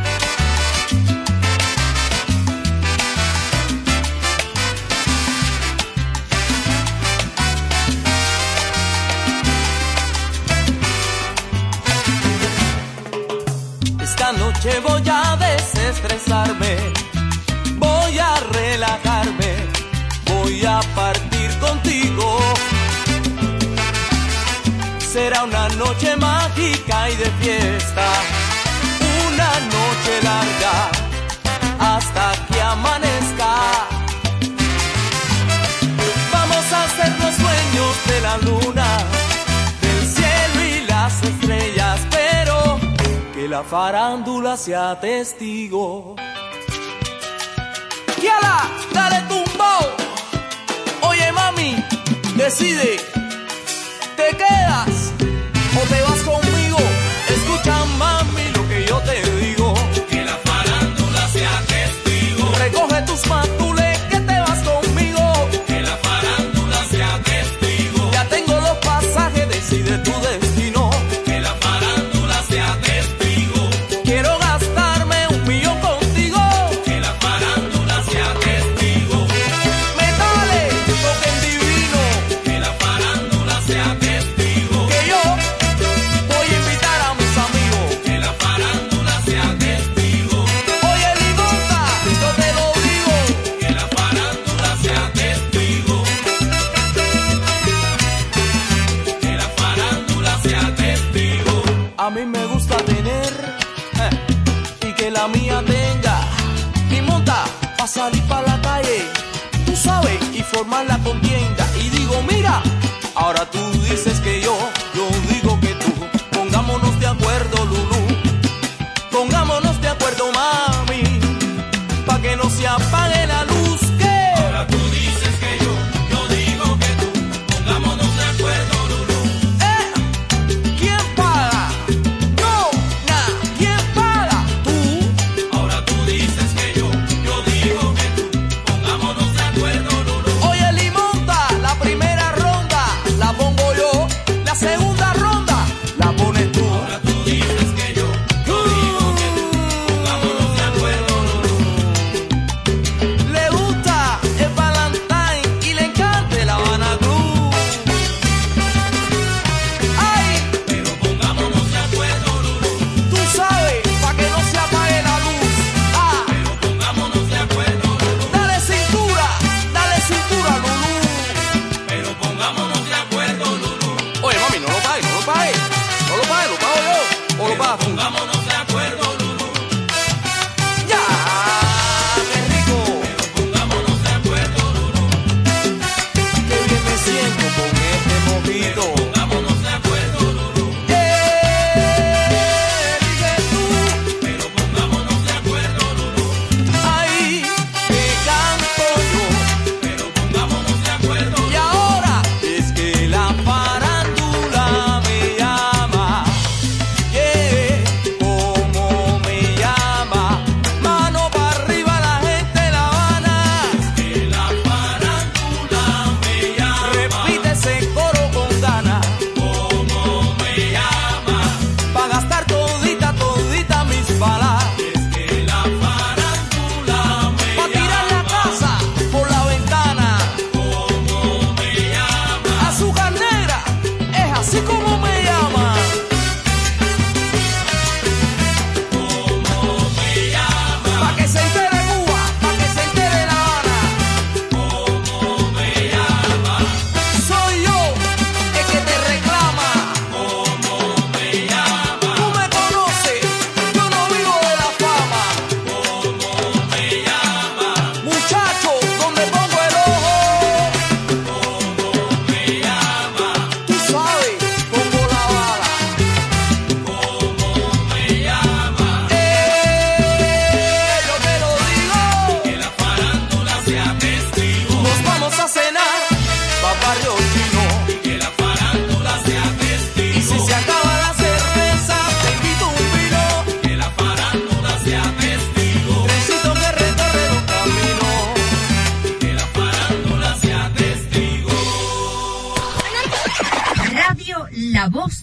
Esta noche voy a desestresarme, voy a relajarme, voy a partir contigo. Será una noche mágica y de fiesta, una noche larga hasta que amanezca. Vamos a hacernos dueños de la luna, del cielo y las estrellas, pero que la farándula sea testigo. ¡Yala! ¡Dale tumbo! Oye mami, decide, ¿te quedas o te vas conmigo? Escucha mami lo que yo te digo. Que la farándula sea testigo. Recoge tus mantules que te vas conmigo. Que la farándula sea testigo. Ya tengo los pasajes, decide tu destino. Que la farándula sea testigo. Quiero gastarme $1 millón contigo. Que la farándula sea testigo. Metales, toquen divino. Que la farándula sea testigo. Que yo voy a invitar a mis amigos. Que la farándula sea testigo. Oye Limonta, yo te lo digo. Que la farándula sea testigo. Que la farándula sea testigo. A mí me gusta tener y que la mía tenga. Limonta, pa' salir pa' la calle, tú sabes, y formar la contienda. Y digo, mira, ahora tú dices que yo digo que tú. Pongámonos de acuerdo, Lulú. Pongámonos de acuerdo, mami, pa' que no se apague la luz. ¿Qué? Ahora tú dices que yo digo que tú. Pongámonos de acuerdo, Lulú. ¿Quién paga? No, nah, ¿quién paga? Tú. Ahora tú dices que yo digo que tú. Pongámonos de acuerdo, Lulú. Oye Limonta, la primera ronda la pongo yo, la segunda ronda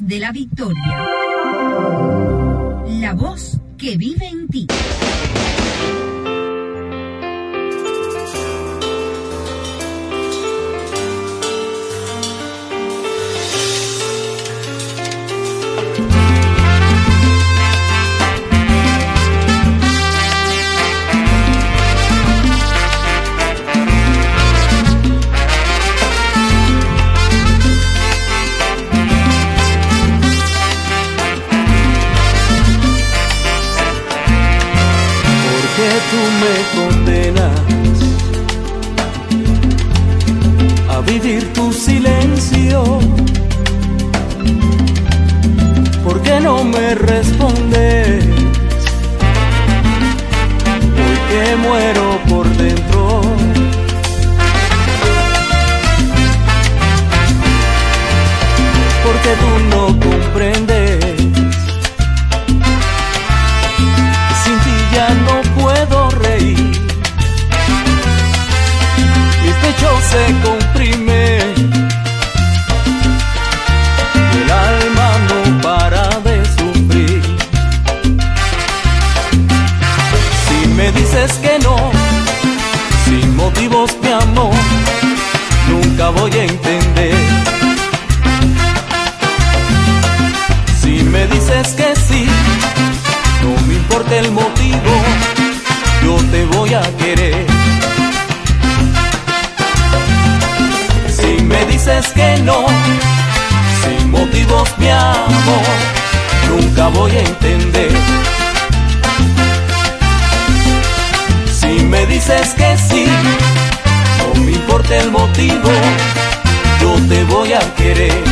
de la victoria. La voz que vive en ti. Tú me condenas a vivir tu silencio. ¿Por qué no me respondes? Porque muero por dentro. Porque tú no comprendes. Sin ti ya no puedo reír. Mi pecho se comprime. El alma no para de sufrir. Si me dices que no, sin motivos mi amor, nunca voy a entender. Si me dices que sí, no me importa el motivo, yo te voy a querer. Si me dices que no, sin motivos mi amor, nunca voy a entender. Si me dices que sí, no me importa el motivo, yo te voy a querer.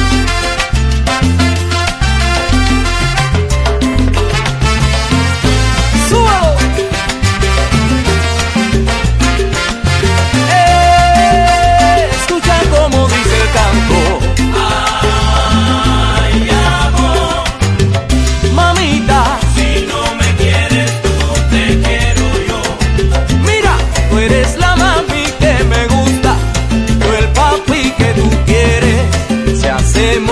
Escucha como dice el canto. Ay, amor, mamita, si no me quieres tú, te quiero yo. Mira, tú eres la mami que me gusta, tú el papi que tú quieres. Si hacemos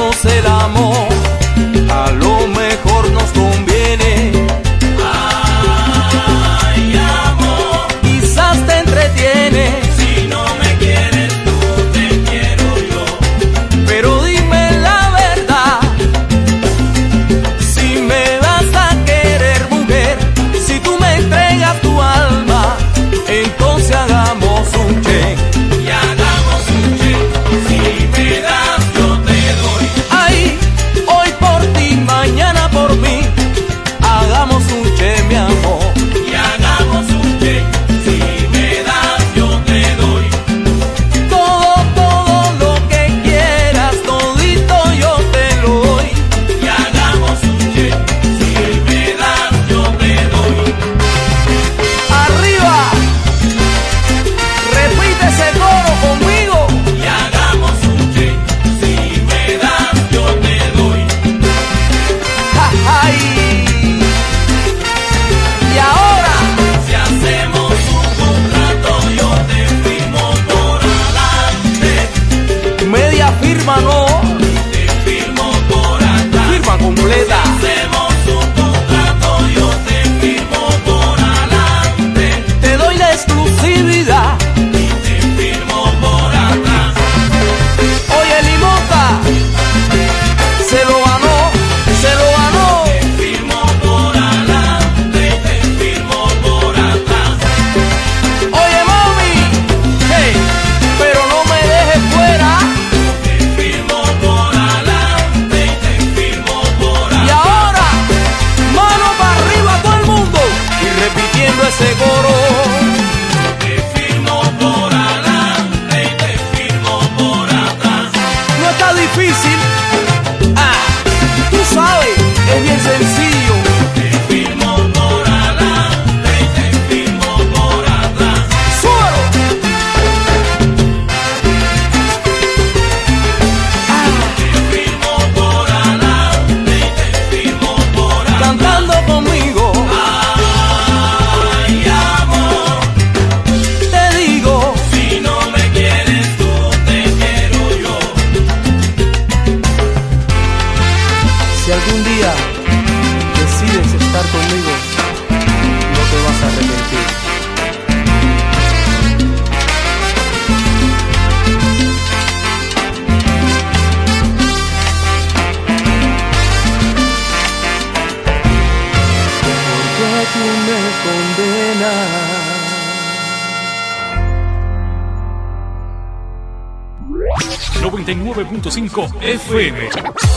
99.5 FM.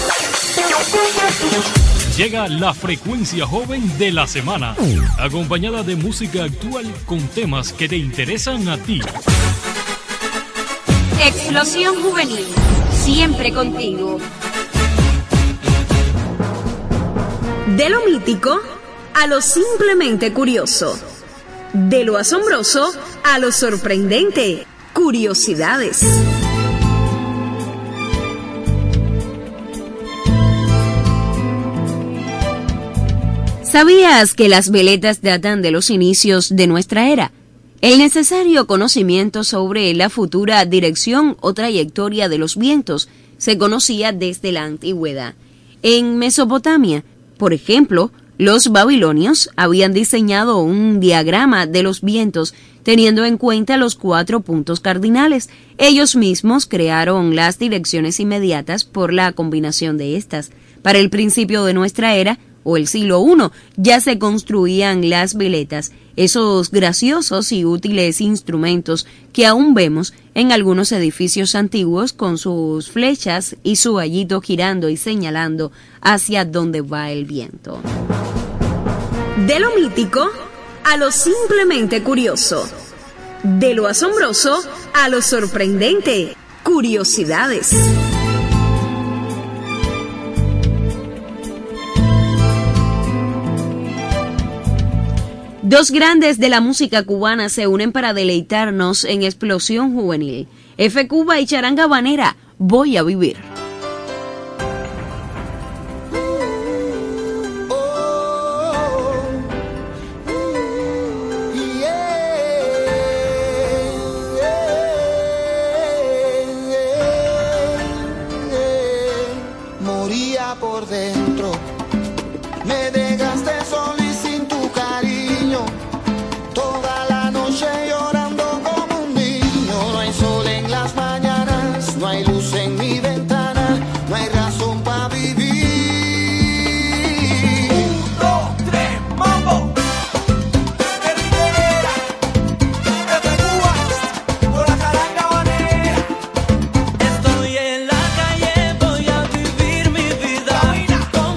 Llega la frecuencia joven de la semana, acompañada de música actual con temas que te interesan a ti. Explosión Juvenil, siempre contigo. De lo mítico a lo simplemente curioso. De lo asombroso a lo sorprendente. Curiosidades. ¿Sabías que las veletas datan de los inicios de nuestra era? El necesario conocimiento sobre la futura dirección o trayectoria de los vientos se conocía desde la antigüedad. En Mesopotamia, por ejemplo, los babilonios habían diseñado un diagrama de los vientos teniendo en cuenta los 4 puntos cardinales. Ellos mismos crearon las direcciones inmediatas por la combinación de estas. Para el principio de nuestra era, o el siglo I, ya se construían las veletas, esos graciosos y útiles instrumentos que aún vemos en algunos edificios antiguos con sus flechas y su gallito girando y señalando hacia dónde va el viento. De lo mítico a lo simplemente curioso. De lo asombroso a lo sorprendente. Curiosidades. Dos grandes de la música cubana se unen para deleitarnos en Explosión Juvenil. F. Cuba y Charanga Habanera, Voy a Vivir. Moría por dentro, me dejaste solo y sin tu cariño, toda la noche llorando como un niño. No hay sol en las mañanas, no hay luz en mi ventana, no hay razón para vivir. 1, 2, 3, mambo. Por la Charanga Habanera. Estoy en la calle, voy a vivir mi vida.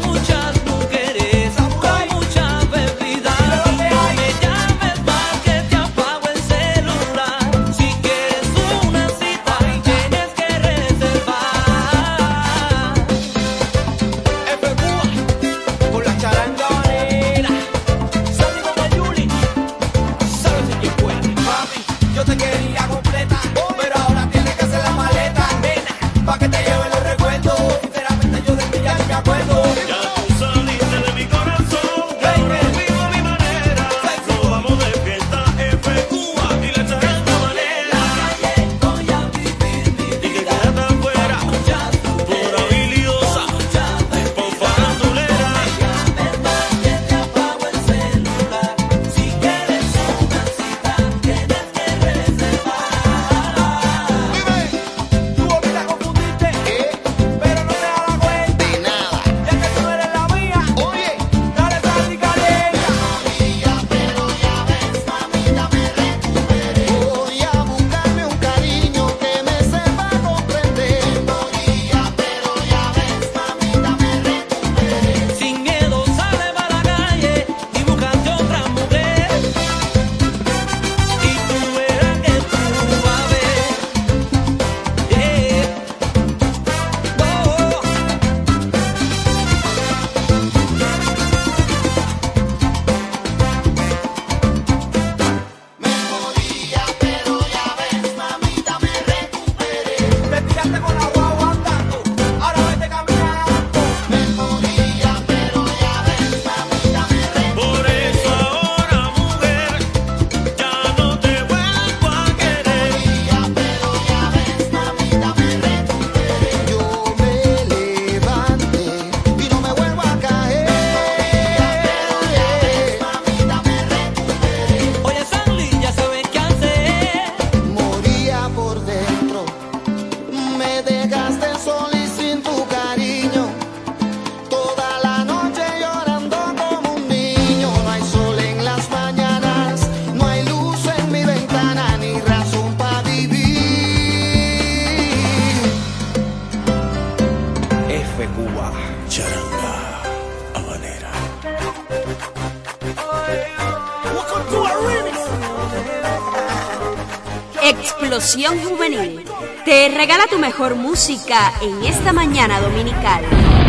Explosión Juvenil te regala tu mejor música en esta mañana dominical.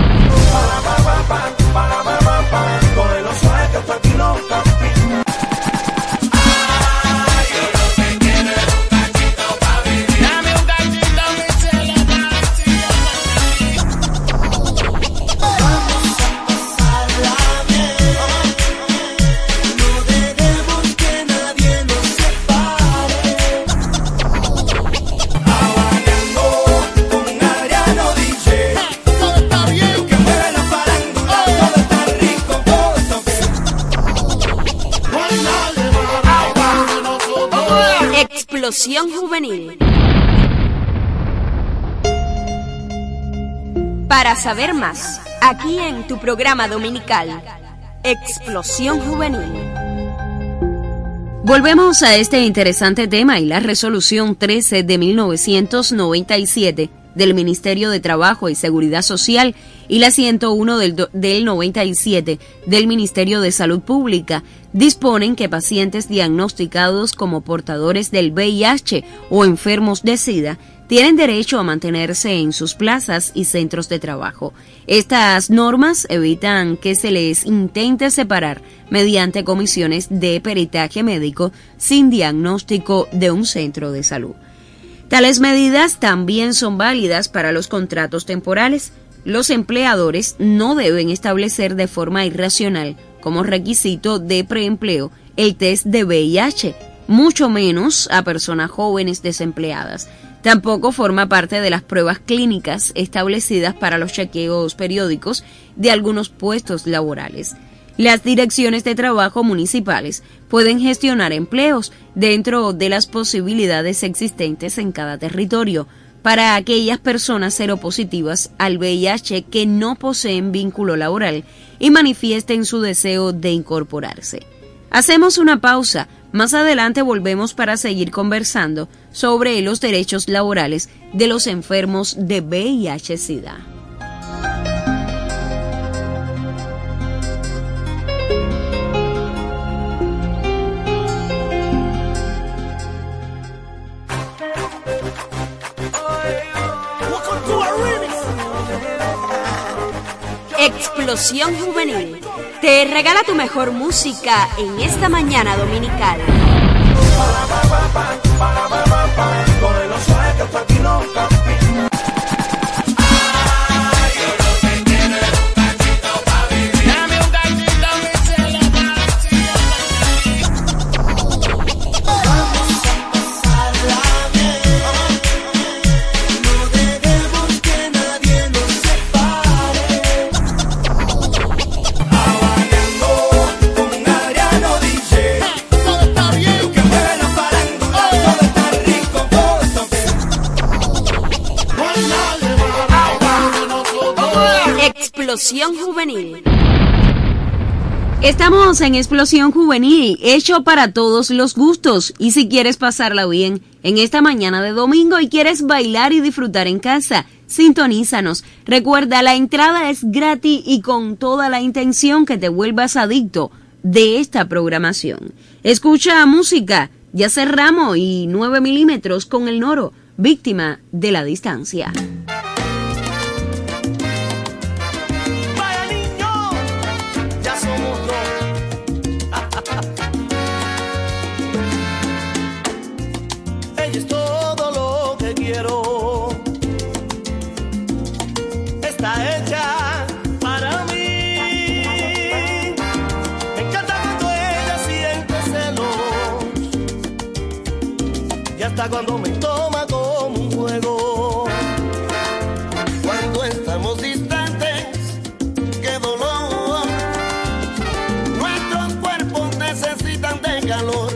Explosión Juvenil. Para saber más, aquí en tu programa dominical, Explosión Juvenil. Volvemos a este interesante tema y la resolución 13 de 1997 del Ministerio de Trabajo y Seguridad Social y la 101 del 97 del Ministerio de Salud Pública disponen que pacientes diagnosticados como portadores del VIH o enfermos de SIDA tienen derecho a mantenerse en sus plazas y centros de trabajo. Estas normas evitan que se les intente separar mediante comisiones de peritaje médico sin diagnóstico de un centro de salud. Tales medidas también son válidas para los contratos temporales. Los empleadores no deben establecer de forma irracional como requisito de preempleo el test de VIH, mucho menos a personas jóvenes desempleadas. Tampoco forma parte de las pruebas clínicas establecidas para los chequeos periódicos de algunos puestos laborales. Las direcciones de trabajo municipales pueden gestionar empleos dentro de las posibilidades existentes en cada territorio para aquellas personas seropositivas al VIH que no poseen vínculo laboral y manifiesten su deseo de incorporarse. Hacemos una pausa. Más adelante volvemos para seguir conversando sobre los derechos laborales de los enfermos de VIH-Sida. Explosión Juvenil te regala tu mejor música en esta mañana dominical. Explosión Juvenil. Estamos en Explosión Juvenil, hecho para todos los gustos. Y si quieres pasarla bien en esta mañana de domingo y quieres bailar y disfrutar en casa, sintonízanos. Recuerda, la entrada es gratis y con toda la intención que te vuelvas adicto de esta programación. Escucha música, Yasser Ramos y 9 milímetros con el Noro, Víctima de la Distancia. Ella es todo lo que quiero, está hecha para mí. Me encanta cuando ella siente celos y hasta cuando me toma como un juego. Cuando estamos distantes, qué dolor. Nuestros cuerpos necesitan de calor.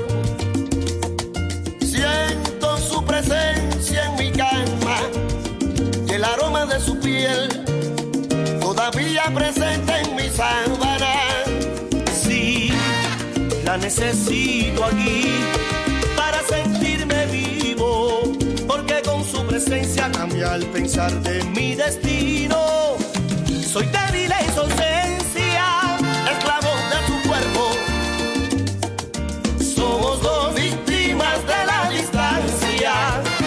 Presencia en mi cama y el aroma de su piel todavía presente en mi sábana. Sí, la necesito aquí para sentirme vivo, porque con su presencia cambia el pensar de mi destino. Soy débil en su ausencia, esclavo de su cuerpo. Somos dos víctimas de la distancia.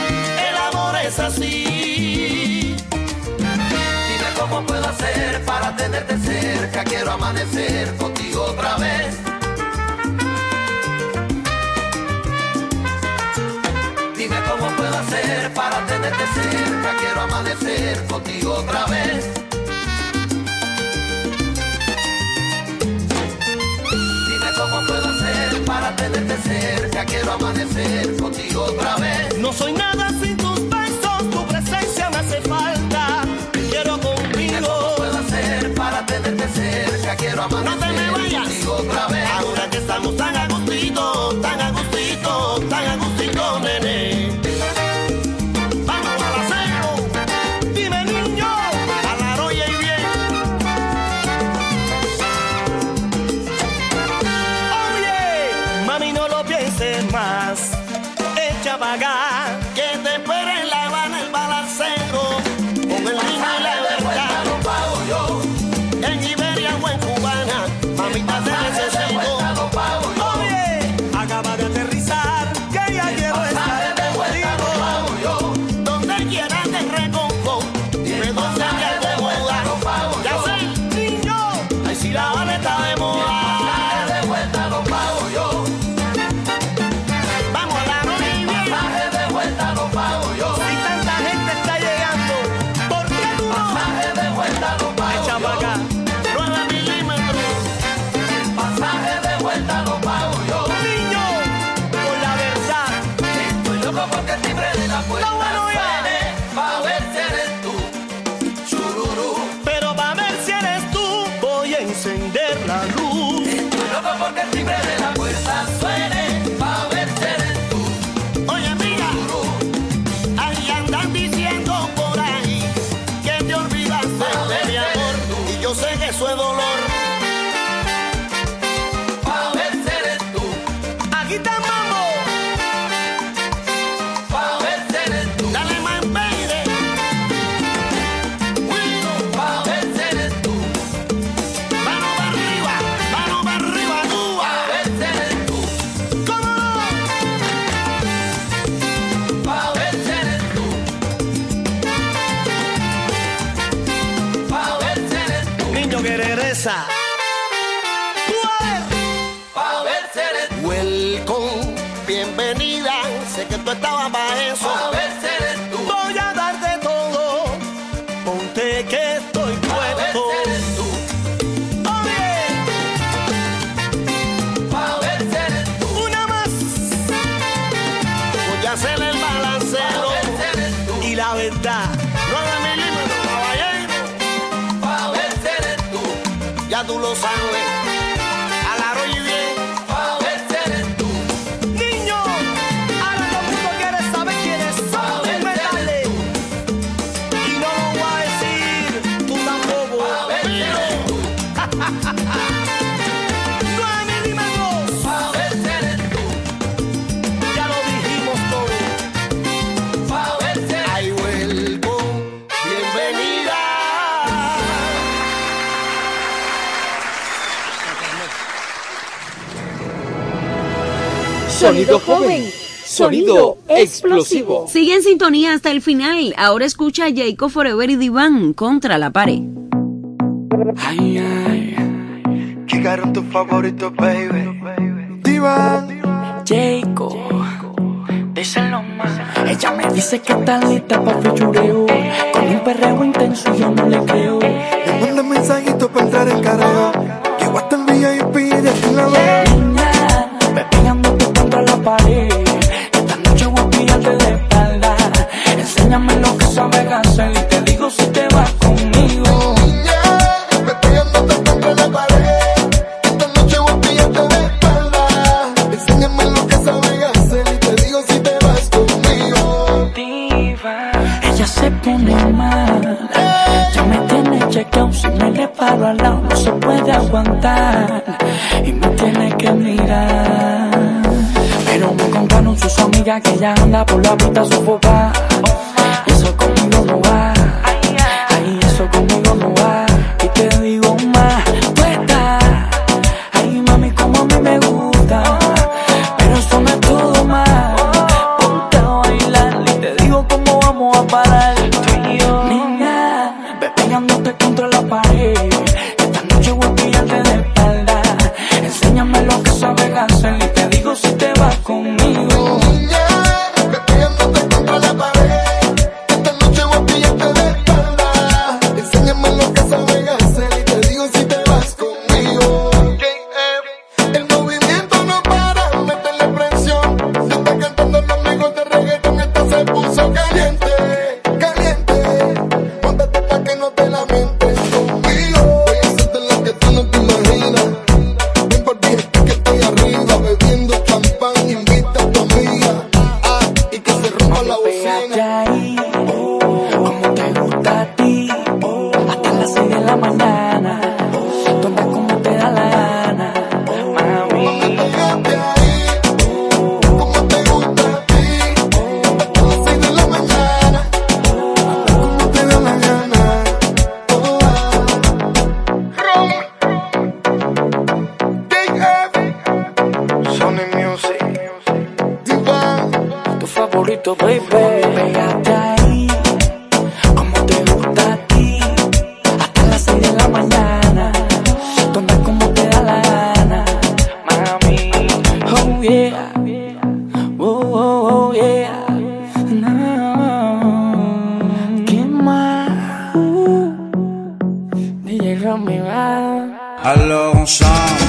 es así. Dime cómo puedo hacer para tenerte cerca. Quiero amanecer contigo otra vez. Dime cómo puedo hacer para tenerte cerca. Quiero amanecer contigo otra vez. Dime cómo puedo hacer para tenerte cerca. Quiero amanecer contigo otra vez. No soy nada sin tus besos, tu presencia me hace falta. Te quiero conmigo. Dime cómo puedo hacer para tenerte cerca. Quiero amanecer contigo otra vez. Ahora que estamos tan a gustito, tan a gustito, tan a gustito, nene. Vamos al acero. Dime, niño, a la roya y bien. Oye, mami, no lo pienses más. Echa pa' acá, que te espere en La Habana el balacero. Con el ritmo y la verdad lo pago yo. En Iberia o en Cubana, mamita te necesito. Oye, acaba de aterrizar, que ya quiero estar contigo. Donde quieras te recojo, dime dónde te de moda. Ya sé, niño, ay si La Habana está de moda. De vuelta lo pago yo. Vamos a la noche y bien. De vuelta lo pago yo. Si tanta gente está llegando, ¿por qué tú no? Pasaje de vuelta lo pago Echa pa' acá, 9 milímetros. El pasaje de vuelta lo pago yo. Niño, por la verdad. Estoy loco porque el timbre de la puerta suene. Pa' ver si eres tú, chururú. Pero pa' ver si eres tú, voy a encender la luz. Estoy loco porque el timbre de la puerta suene. Pa' ver si eres tú. Oye, mira, ahí andan diciendo por ahí que te olvidaste de mi amor. Y yo sé que eso es dolor. Pa' ver si eres tú. Aquí está mambo. Pa' ver si eres tú. Dale más baile. Pa' ver si eres tú. Mano para arriba tú. Pa' ver si eres tú. ¿Cómo no? Pa' ver si eres tú. Pa' ver si eres tú. Niño que regresa. Pa' ver si eres tú. Welcome, bienvenida. Sé que tú estabas para eso. Pa' ver si eres tú. Voy a darte todo. Ponte que estoy Pa' ver puesto. si eres tú. Oye, Pa' ver si eres tú. una más. Voy a hacer el balanceo. Pa' ver si eres tú. Y la verdad, 9 milímetros, caballero. Pa' ver si eres tú. Ya tú lo sabes. A la roya y bien. Pa' ver si eres tú. Niño, ahora todo el mundo quiere saber quiénes son tus metales. Y no lo voy a decir, tú tampoco. Pa' ver si eres tú. 9 milímetros. Pa' ver si eres tú. Ya lo dijimos todo. Pa' ver si eres tú. Ay, vuelvo. Bienvenida. Sonido joven, sonido explosivo. Sigue en sintonía hasta el final. Ahora escucha a Jacob Forever y Diván Contra la Pared. Ay, ay, llegaron tus favoritos, baby. Diván, Jacob, díselo más. Ella me dice que está lista para fichureo. Con un perreo intenso y yo no le creo. me manda mensajitos para entrar en careo. Llego hasta el VIP de aquí la veo. Niña, me pegándote contra la pared. Esta noche voy a pillarte de espalda. Enséñame lo que sabes hacer y te digo si te vas conmigo. Niña, me pegándote contra la pared. Esta noche voy a pillarte de espalda. Enséñame lo que sabes hacer y te digo si te vas conmigo. Diva, ella se pone mal. Ya me tiene chequeado, si me le paro al lado no se puede aguantar. Y me tiene que mirar. Pero me contaron sus amigas que ella anda por la pista sofocada. Eso conmigo no va. Ay, eso conmigo no va. Y te digo más, tú estás. Ay, mami, como a mí me gusta. Pero eso no es todo más. Ponte a bailar y te digo cómo vamos a parar. Tú y yo, niña, ve pegándote contra la pared. Esta noche voy a pillarte de espalda. Enséñame lo que sabes hacer y te digo si te vas conmigo. Niña, ve pegándote contra la pared. Esta noche voy a pillarte de espalda. Enséñame lo que sabes hacer y te digo si te vas conmigo. El movimiento no para, métele presión. Se está cantando los amigos de reggaetón, esta se puso caliente, caliente. Móntate pa' que no te lamentes conmigo. Voy a hacerte lo que tú no te imaginas. Ven por ti, que estoy arriba, bebiendo champán, invita a tu amiga. Y que se rompa la bocina. Ahí, como te gusta a ti, hasta las 6 de la mañana. Donde como te da la gana, mami. Pégate ahí, como te gusta a ti, hasta las 6 de la mañana. Como te da la gana. Sony Music, tu favorito, baby. Pégate ahí, como te gusta a ti, hasta las 6 de la mañana, donde como te da la gana, mami. Oh yeah, oh, oh, oh yeah. No, ¿quién más? DJ Rami va. Alors on chante.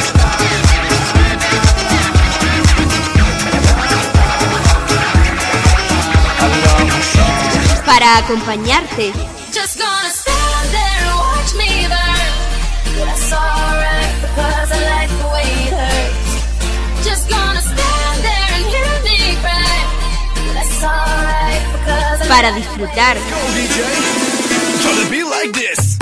Para acompañarte, Just gonna stand there and watch me burn. But that's alright because I like the way it hurts. Just gonna stand there and hear me cry. But that's alright because I para like disfrutar, Gonna be like this.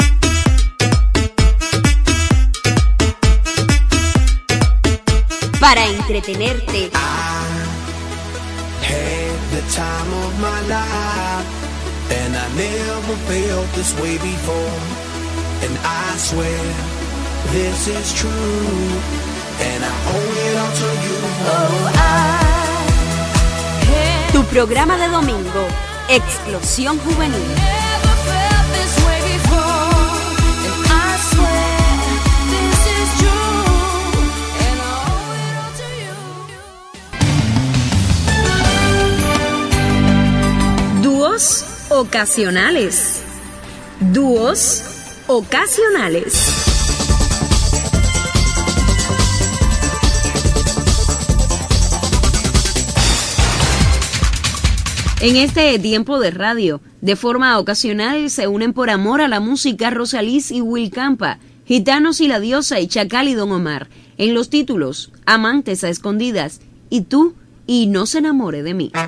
para entretenerte, Had the time of my life, and I never felt this way before. And I swear this is true, and I owe it all to you. tu programa de domingo, Explosión Juvenil. never felt this way before. And I swear this is true. And I owe it all to you. Dúos ocasionales. Dúos ocasionales. En este tiempo de radio, de forma ocasional se unen por amor a la música Rosaliz y Will Campa, Gitanos y la Diosa y Chacal y Don Omar, en los títulos Amantes a Escondidas y Tú y No se enamore de mí.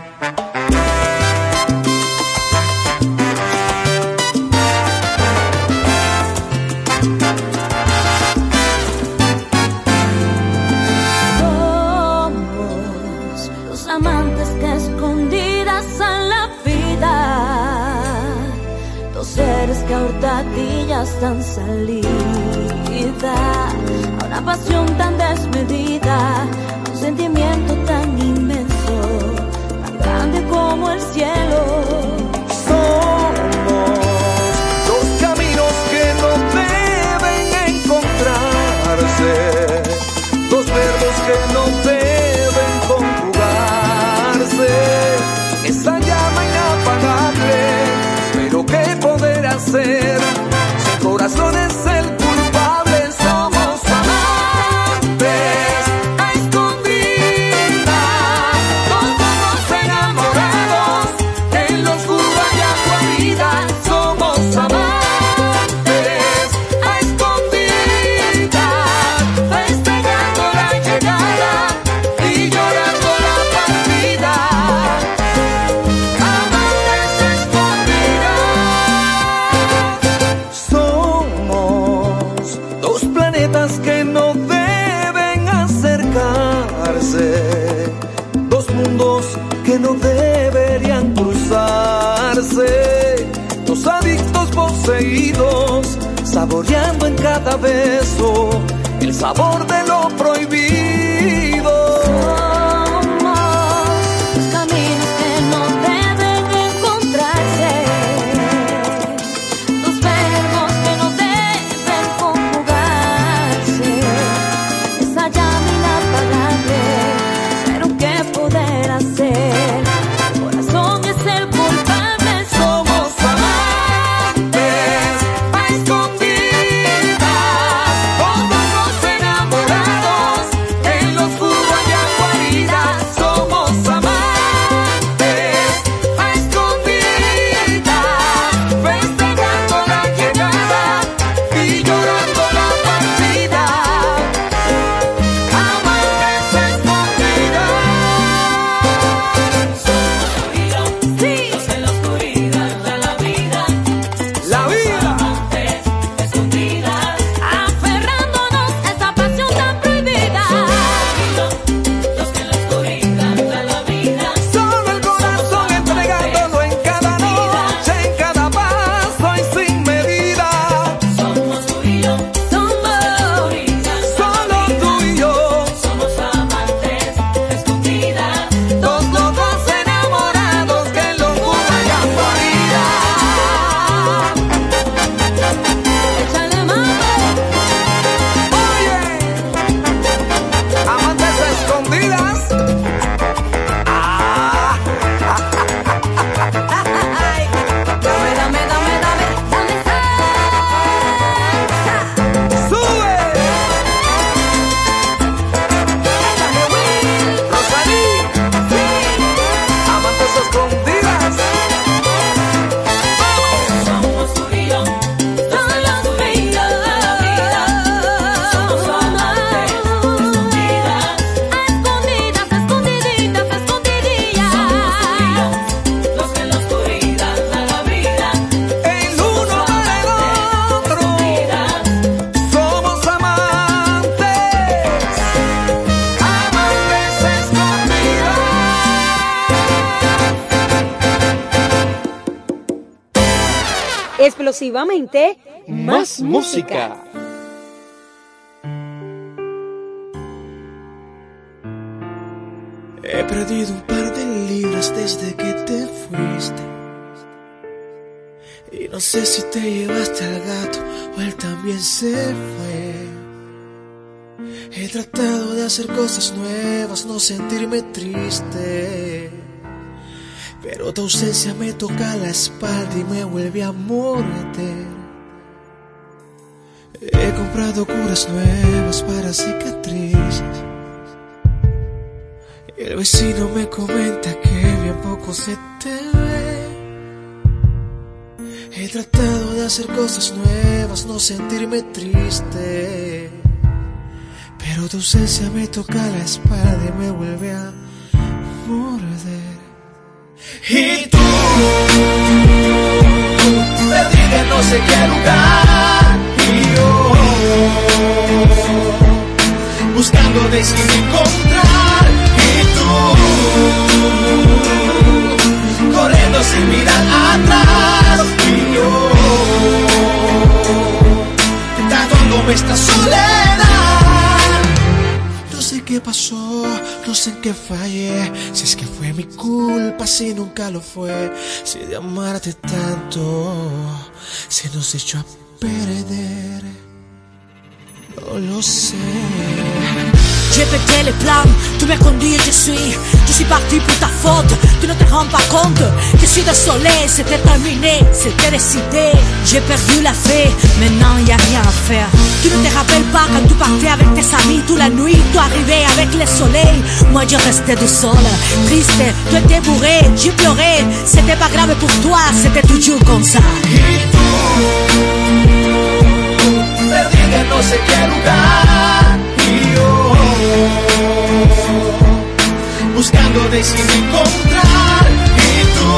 Somos los amantes que escondidas en la vida, dos seres que a hurtadillas dan salida a una pasión tan desmedida, a un sentimiento tan inmenso, tan grande como el cielo. Somos dos caminos que no deben encontrarse, dos verbos que no deben conjugarse. Esa llama inapagable, pero ¿qué poder hacer? Si el corazón es el culpable, somos amantes a escondidas, dos somos enamorados, en lo oscuro hay agua vida. Somos amantes a escondidas, festejando la llegada y llorando la partida. Amantes a escondidas. Somos dos planetas que no deben acercarse, dos mundos que no deberían cruzarse, dos adictos poseídos, saboreando en cada beso el sabor de lo prohibido. Somos los caminos que no deben Explosivamente, más música. He perdido un par de libras desde que te fuiste. Y no sé si te llevaste al gato o él también se fue. He tratado de hacer cosas nuevas, no sentirme triste. Pero tu ausencia me toca la espalda y me vuelve a morder. He comprado curas nuevas para cicatrices. El vecino me comenta que bien poco se te ve. He tratado de hacer cosas nuevas, no sentirme triste. Pero tu ausencia me toca la espalda y me vuelve a morder. Y tú, perdí en no sé qué lugar. Y yo, buscando de sin encontrar. Y tú, corriendo sin mirar atrás. Y yo, tatuándome esta soledad. No sé qué pasó, no sé en qué fallé. Si es que fue mi culpa, si nunca lo fue. Si de amarte tanto se nos echó a perder. No lo sé. J'ai pété les flammes, tu m'as conduit et je suis parti pour ta faute. Tu ne te rends pas compte, je suis désolé, c'était terminé, c'était décidé. J'ai perdu la fée, maintenant y a rien à faire. Tu ne te rappelles pas quand tu partais avec tes amis toute la nuit, tu arrivais avec le soleil. Moi je restais du sol, triste, tu étais bourré, j'ai pleuré. C'était pas grave pour toi, c'était toujours comme ça. Y tú, perdí en no sé qué lugar. Y yo, buscando de sin encontrar. Y tú,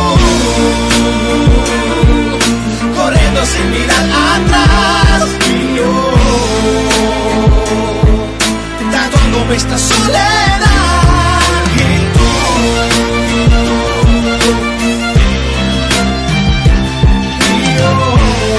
corriendo sin mirar atrás. Y yo, tatuándome esta soledad. Y tú, y yo,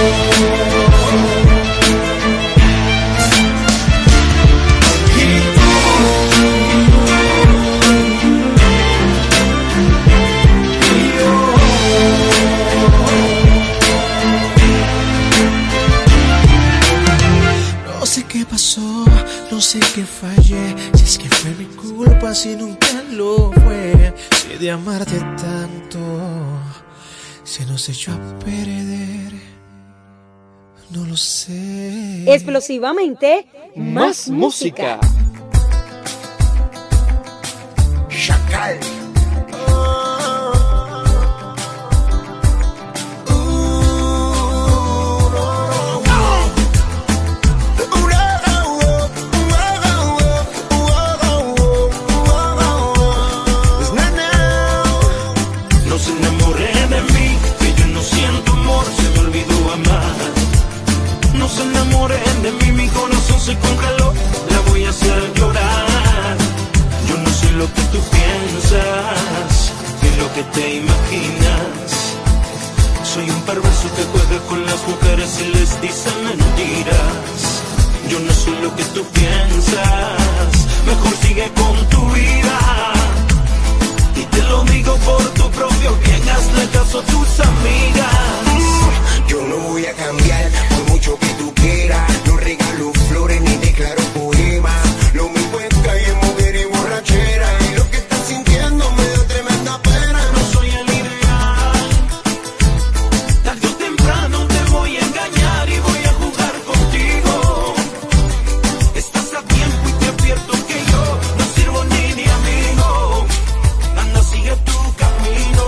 ¿qué pasó? No sé qué fallé. Si es que fue mi culpa, si nunca lo fue. Si de amarte tanto se nos echó a perder. No lo sé. Explosivamente, más música. Chacal. Se congeló, la voy a hacer llorar. Yo no soy lo que tú piensas, ni lo que te imaginas. Soy un perverso que juega con las mujeres y les dice mentiras. Yo no soy lo que tú piensas, mejor sigue con tu vida. Y te lo digo por tu propio bien, hazle caso a tus amigas. Yo no voy a cambiar por mucho que tú quieras. No regalo flores ni declaro poemas. Lo mismo es calle, mujer y borrachera. Y lo que estás sintiendo me da tremenda pena. No soy el ideal. Tarde o temprano te voy a engañar y voy a jugar contigo. Estás a tiempo y te advierto que yo no sirvo ni de amigo. Anda, sigue tu camino.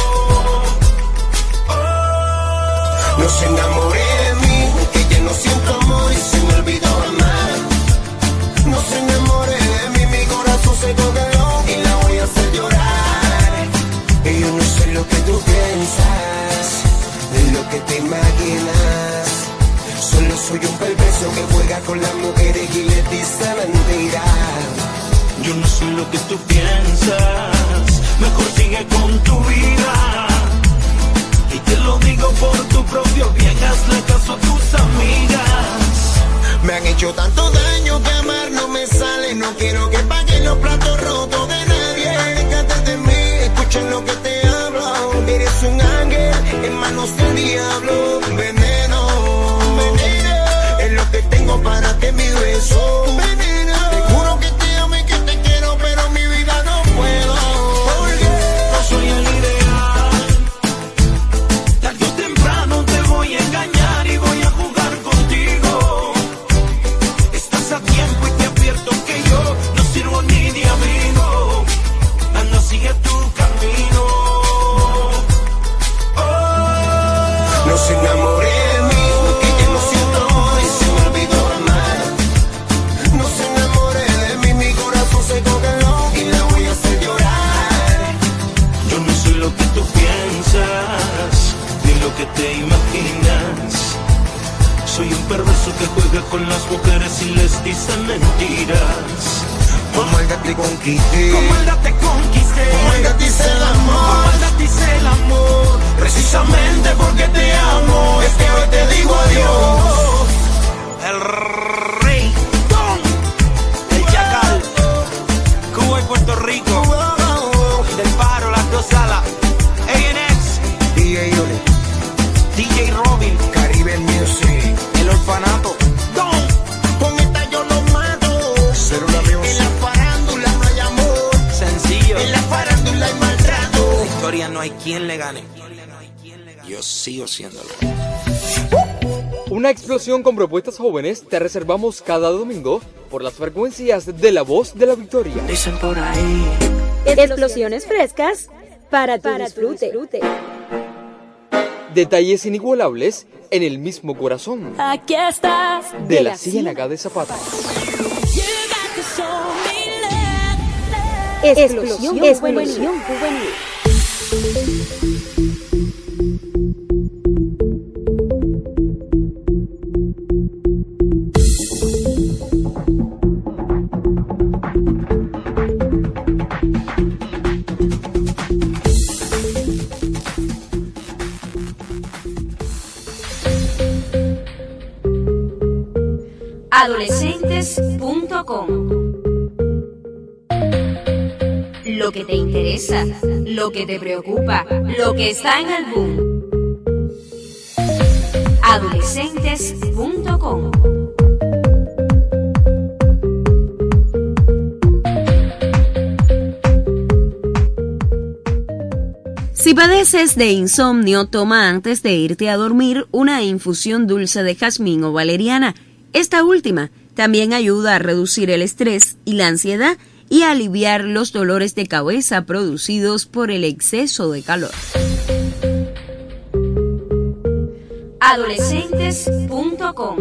No se enamore de mí, que ya no siento amor y se me olvidó amar. No se enamore de mí, mi corazón se congeló y la voy a hacer llorar. Y yo no sé lo que tú piensas, ni lo que te imaginas. Solo soy un perverso que juega con las mujeres y les dice mentiras. Yo no soy lo que tú piensas, mejor sigue con tu vida. Y te lo digo por tu propio bien, hazle caso a tus amigas. Me han hecho tanto daño que amar no me sale. No quiero que paguen los platos rotos de nadie. Aléjate de mí, escuchen lo que te hablo. Eres un ángel en manos del diablo. Veneno, veneno, es lo que tengo para ti, mi beso. Veneno, te juro que te amo y que te quiero, pero mi vida no puedo. Porque no soy el ideal. Tarde o temprano te voy a engañar y voy a jugar contigo. Estás a tiempo y te advierto que yo no sirvo ni de amigo. Anda, sigue tu camino. Oh, no se enamore de mí, que ya no siento amor y se me olvidó amar. No se enamore de mí, mi corazón se congeló y la voy a hacer llorar. yo no soy lo que tú piensas, ni lo que te imaginas. Soy un perverso que juega con las mujeres y les dice mentiras. Con maldad te conquisté, Con maldad te conquisté, con maldad te hice el amor. con maldad te hice el amor. Precisamente porque te amo, es que hoy te digo adiós. El rey Don, el Chacal, Cuba y Puerto Rico, del Paro, las dos salas, ANX, DJ Yole, DJ Robin, Caribe Music, el orfanato, Don. con esta yo lo mato. Célula En Music, la farándula no hay amor, sencillo. en la farándula hay maltrato. La historia no hay quien le gane. Yo sigo siéndolo. Una explosión con propuestas jóvenes te reservamos cada domingo por las frecuencias de La Voz de la Victoria. Dicen por ahí. Explosiones frescas para tu disfrute. Detalles inigualables en el mismo corazón Aquí estás. de la Ciénaga de Zapata. Explosión juvenil. Adolescentes.com. Lo que te interesa, lo que te preocupa, lo que está en el boom. Adolescentes.com. Si padeces de insomnio, toma antes de irte a dormir una infusión dulce de jazmín o valeriana. Esta última también ayuda a reducir el estrés y la ansiedad y a aliviar los dolores de cabeza producidos por el exceso de calor. Adolescentes.com.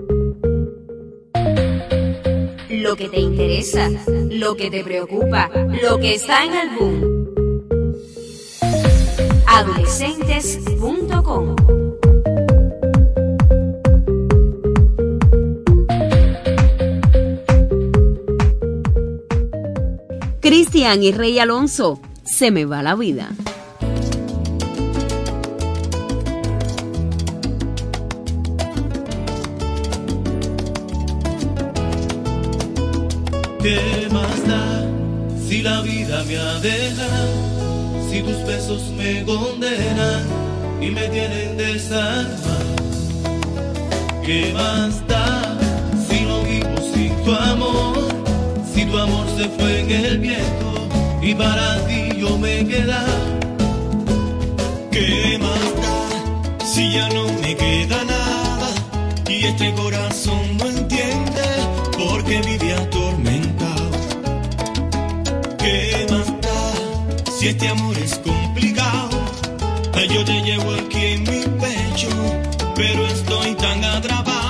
Lo que te interesa, lo que te preocupa, lo que está en el boom. Adolescentes.com. Cristian y Rey Alonso, se me va la vida. ¿Qué más da si la vida me ha dejado? Si tus besos me condenan y me tienen desarmado. ¿Qué más da si no vivo sin tu amor? Si tu amor se fue en el viento y para ti yo me he quedado. ¿Qué más da si ya no me queda nada? Y este corazón no entiende por qué vive atormentado. ¿Qué más da si este amor es complicado? Yo te llevo aquí en mi pecho, pero estoy tan atrapado.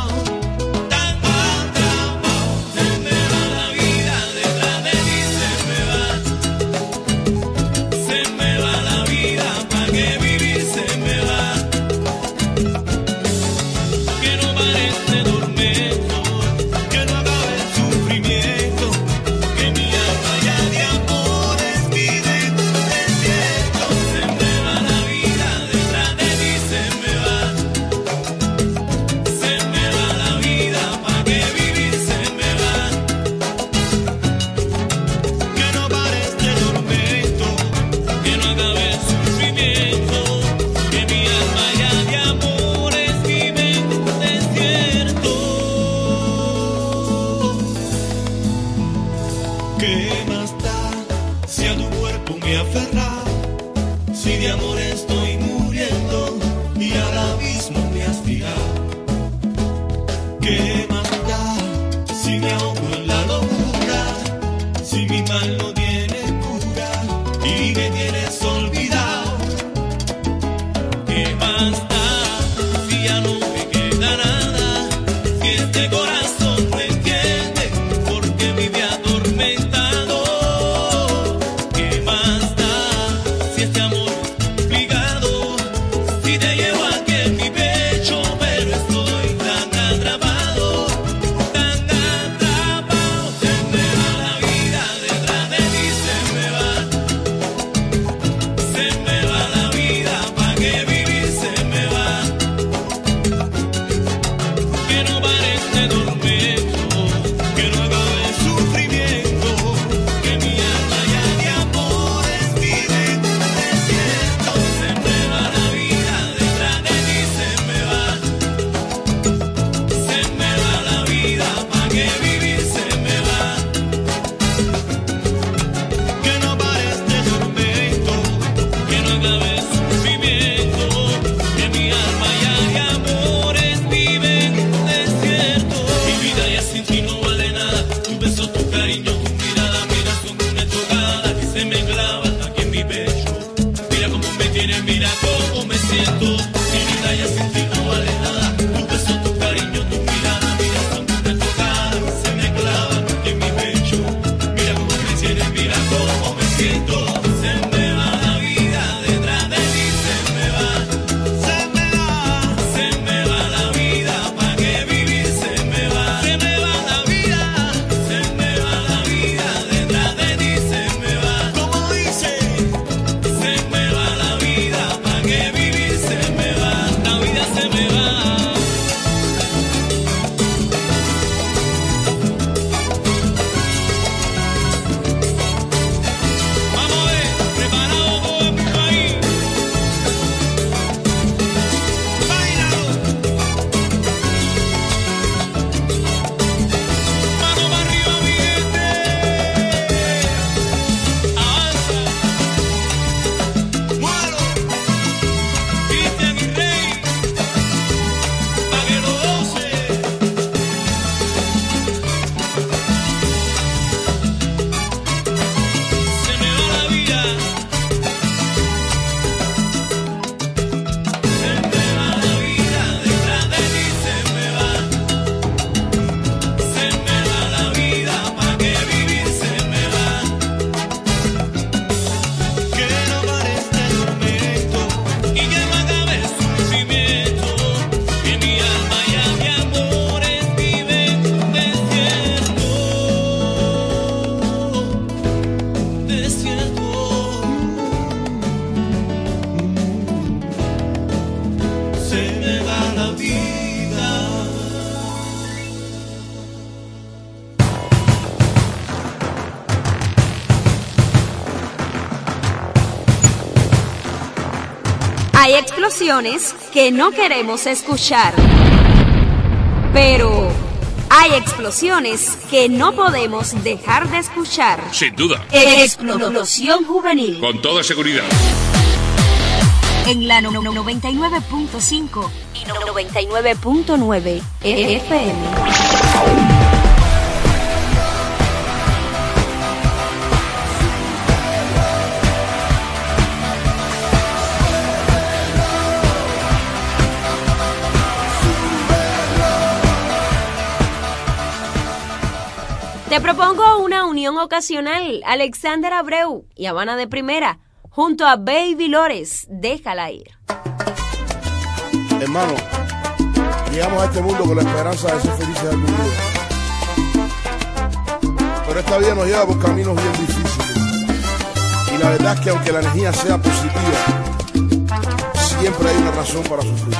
Hay explosiones que no queremos escuchar, pero hay explosiones que no podemos dejar de escuchar. Sin duda. Explosión juvenil. Con toda seguridad. En la 99.5 y 99.9 FM. Te propongo una unión ocasional, Alexander Abreu y Habana de Primera, junto a Baby Lores, Déjala Ir. Hermano, llegamos a este mundo con la esperanza de ser felices algún día. Pero esta vida nos lleva por caminos bien difíciles. Y la verdad es que aunque la energía sea positiva, siempre hay una razón para sufrir.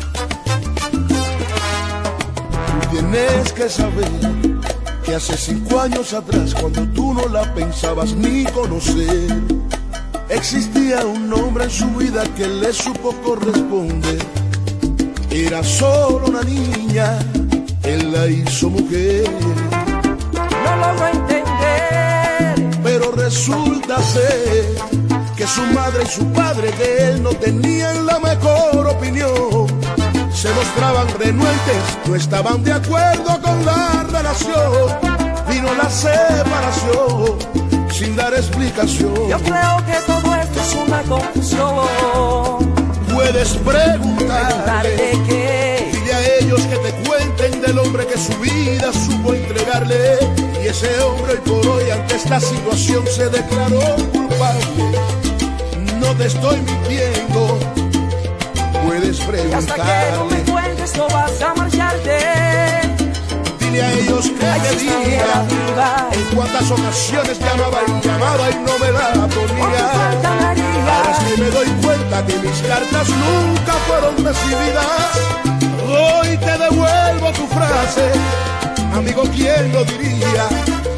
Tú tienes que saber que hace 5 años atrás, cuando tú no la pensabas ni conocer, existía un hombre en su vida que le supo corresponder. Era solo una niña, él la hizo mujer. No logro entender, pero resulta ser que su madre y su padre de él no tenían la mejor opinión. Se mostraban renuentes, no estaban de acuerdo con la relación. Vino la separación sin dar explicación. Yo creo que todo esto es una confusión. Fue Puedes preguntarle qué. Dile a ellos que te cuenten del hombre que su vida supo entregarle. Y ese hombre hoy por hoy ante esta situación se declaró culpable. No te estoy mintiendo. Puedes preguntarle. Y hasta que no me cuentes no vas a marcharte. Dile a ellos que te diga en cuántas ocasiones llamaba y llamaba y no me la ponía. Ahora es que me doy cuenta que mis cartas nunca fueron recibidas. Hoy te devuelvo tu frase, amigo, ¿quién lo diría?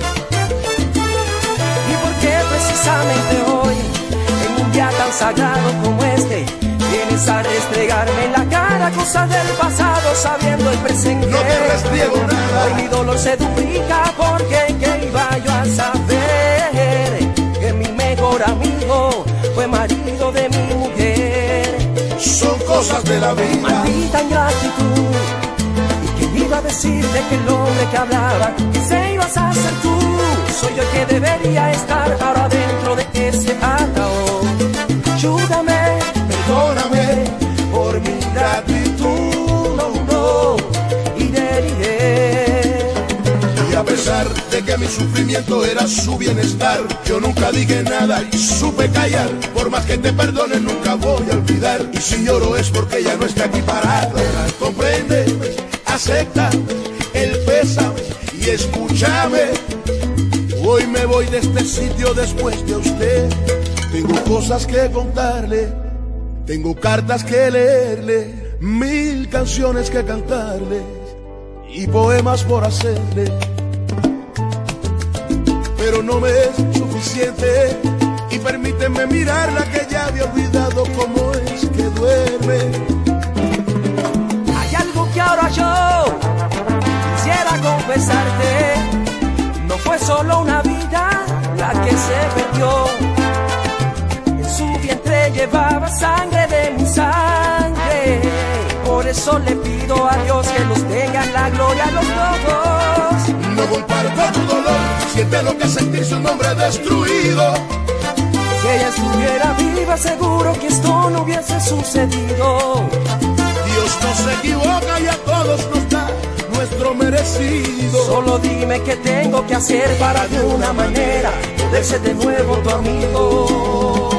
¿Y por qué precisamente hoy, en un día tan sagrado como este, vienes a restregarme en la cara cosas del pasado sabiendo el presente? No te restriego nada. Hoy mi dolor se duplica porque ¿qué iba yo a saber? Que mi mejor amigo fue marido de mi mujer. Son cosas de la vida. Maldita ingratitud. ¿Y quién iba a decirte que el hombre que hablaba quise ibas a ser tú? Soy yo el que debería estar ahora dentro de ese ataúd. Ayúdame, perdóname por mi gratitud, no, iré. Y a pesar de que mi sufrimiento era su bienestar, yo nunca dije nada y supe callar. Por más que te perdone nunca voy a olvidar. Y si lloro es porque ya no está aquí parada. Comprende, acepta el pésame y escúchame. Hoy me voy de este sitio después de usted. Tengo cosas que contarle, tengo cartas que leerle, 1000 canciones que cantarle y poemas por hacerle. Pero no me es suficiente y permíteme mirarla que ya había olvidado cómo es que duerme. Hay algo que ahora yo quisiera confesarte. No fue solo una vida la que se perdió. En su vientre llevaba sangre de mi sangre. Por eso le pido a Dios que los tenga en la gloria a los dos. No comparto tu dolor, siente lo que sentirse un hombre destruido. Si ella estuviera viva, seguro que esto no hubiese sucedido. Dios no se equivoca y a todos nos da nuestro merecido. Solo dime qué tengo que hacer para de una manera poder ser de nuevo tu amigo.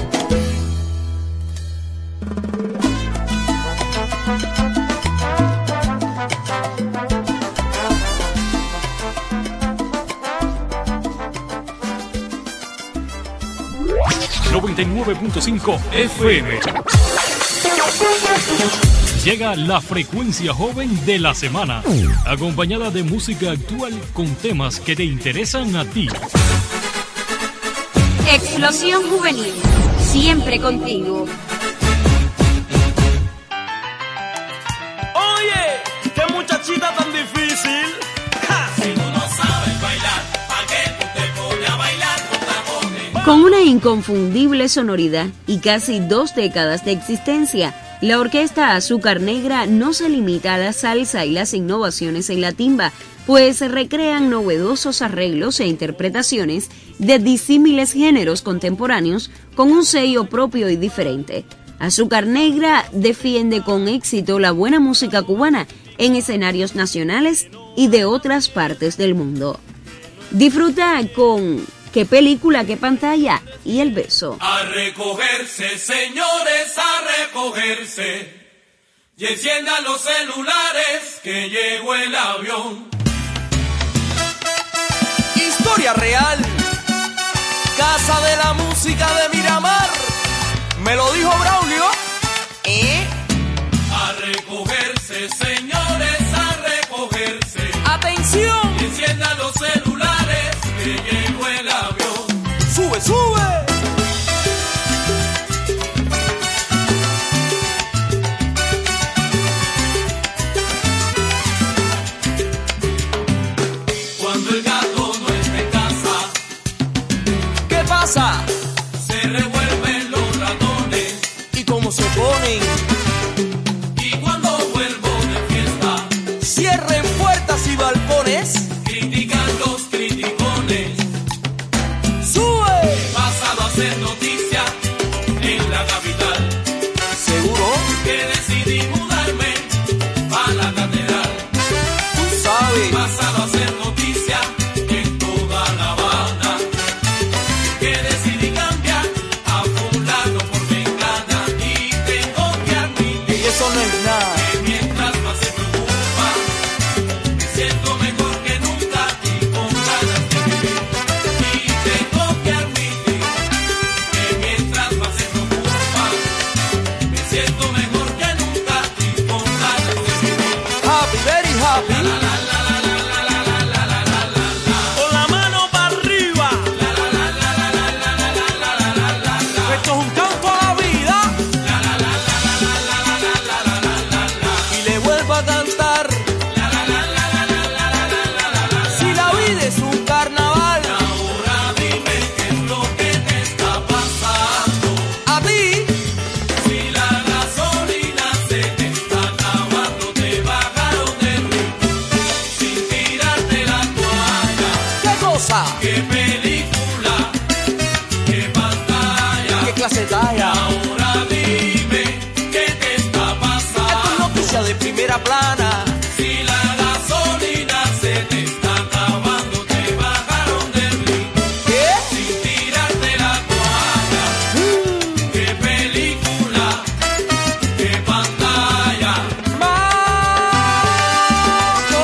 99.5 FM. Llega la frecuencia joven de la semana, acompañada de música actual con temas que te interesan a ti. Explosión Juvenil, siempre contigo. Oye, qué muchachita tan difícil. ¡Ja! Si tú no sabes bailar, ¿pa' qué tú te pones a bailar con tacones? Con una inconfundible sonoridad y casi 2 décadas de existencia, la orquesta Azúcar Negra no se limita a la salsa y las innovaciones en la timba, pues se recrean novedosos arreglos e interpretaciones de disímiles géneros contemporáneos con un sello propio y diferente. Azúcar Negra defiende con éxito la buena música cubana en escenarios nacionales y de otras partes del mundo. Disfruta con ¿Qué película, qué pantalla? Y El beso. A recogerse, señores, a recogerse. Y enciendan los celulares, que llegó el avión. Historia real. Casa de la música de Miramar. Me lo dijo Braulio. A recogerse, señores, a recogerse. ¡Atención! Y enciendan los celulares, que llegó el avión. ¡Sube, sube! Cuando el gato no está en casa, ¿qué pasa? se revuelven los ratones. ¿Y cómo se ponen? no es nada. Que mientras más se preocupa, me siento mejor que nunca y con ganas de vivir. Y tengo que admitir que mientras más se preocupa, me siento mejor que nunca y con ganas de vivir. Happy, very happy. Con la mano para arriba. Esto es un canto a la vida. Y le vuelvo a cantar. Si la vida es un carnaval. Ahora dime qué es lo que te está pasando. A ti. Si la gasolina se te está acabando, te bajaron del ritmo sin tirarte la toalla. ¿Qué cosa? ¿Qué película? ¿Qué pantalla? ¿Qué clase de talla? Ahora dime qué te está pasando. Esto es noticia de primera plana. Si la gasolina se te está acabando, te bajaron del ritmo ¿Qué? sin tirarte la toalla. ¿Qué película? ¿Qué pantalla? Mambo,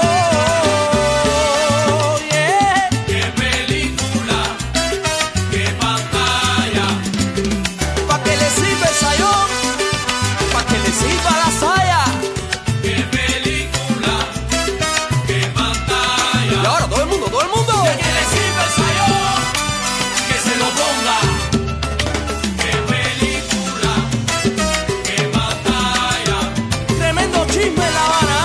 yeah. ¿Qué película? ¿Qué pantalla? Pa' que le sirva el sayón, pa' que le sirva la saya. ¿Qué película? ¿Qué pantalla? Y ahora todo el mundo, todo el mundo. ¿De qué le sirve el sayón? Que se lo ponga. ¿Qué película? ¿Qué pantalla? Tremendo chisme en La Habana.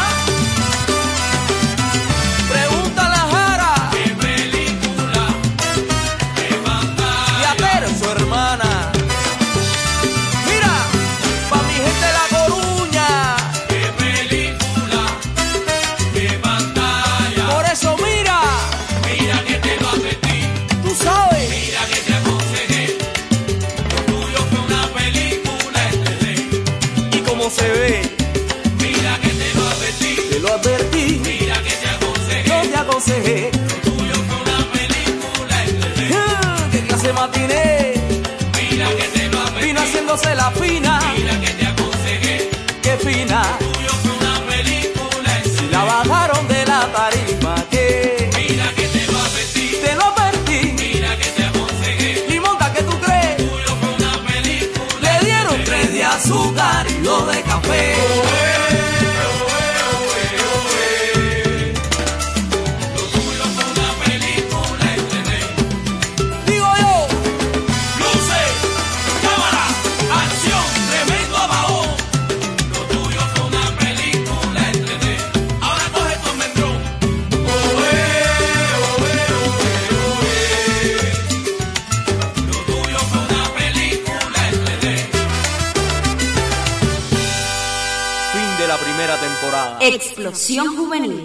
Pregunta a la Jara ¿Qué película? ¿Qué y pantalla? a Tere, su hermana. Mira, pa' mi gente de La Coruña. ¿Qué película? ¿Qué pantalla? Por eso mira, Mira que te lo advertí. tú sabes. Mira que te aconsejé. Lo tuyo fue una película en 3D. Y como se ve, Mira que te lo advertí. te lo advertí. Mira que te aconsejé. Yo te aconsejé. Lo tuyo fue una película en 3D. ¿Qué clase matiné? Mira que te lo advertí. Vino haciéndose la fina. Mira que te aconsejé. Qué fina. Lo tuyo fue una película en 3D. La bajaron de la tarima. Que Mira que te lo advertí. te lo advertí. Mira que te aconsejé. Y monta que tú crees. Lo tuyo fue una película. Le dieron 3 de azúcar y 2 de café. Lo tuyo fue una película en 3D. Digo yo, Luces, cámara, acción, tremendo apagón. Lo tuyo fue una película en 3D. Ahora coge tu almendrón. Lo tuyo fue una película en 3D. fin de la primera temporada. Explosión Juvenil.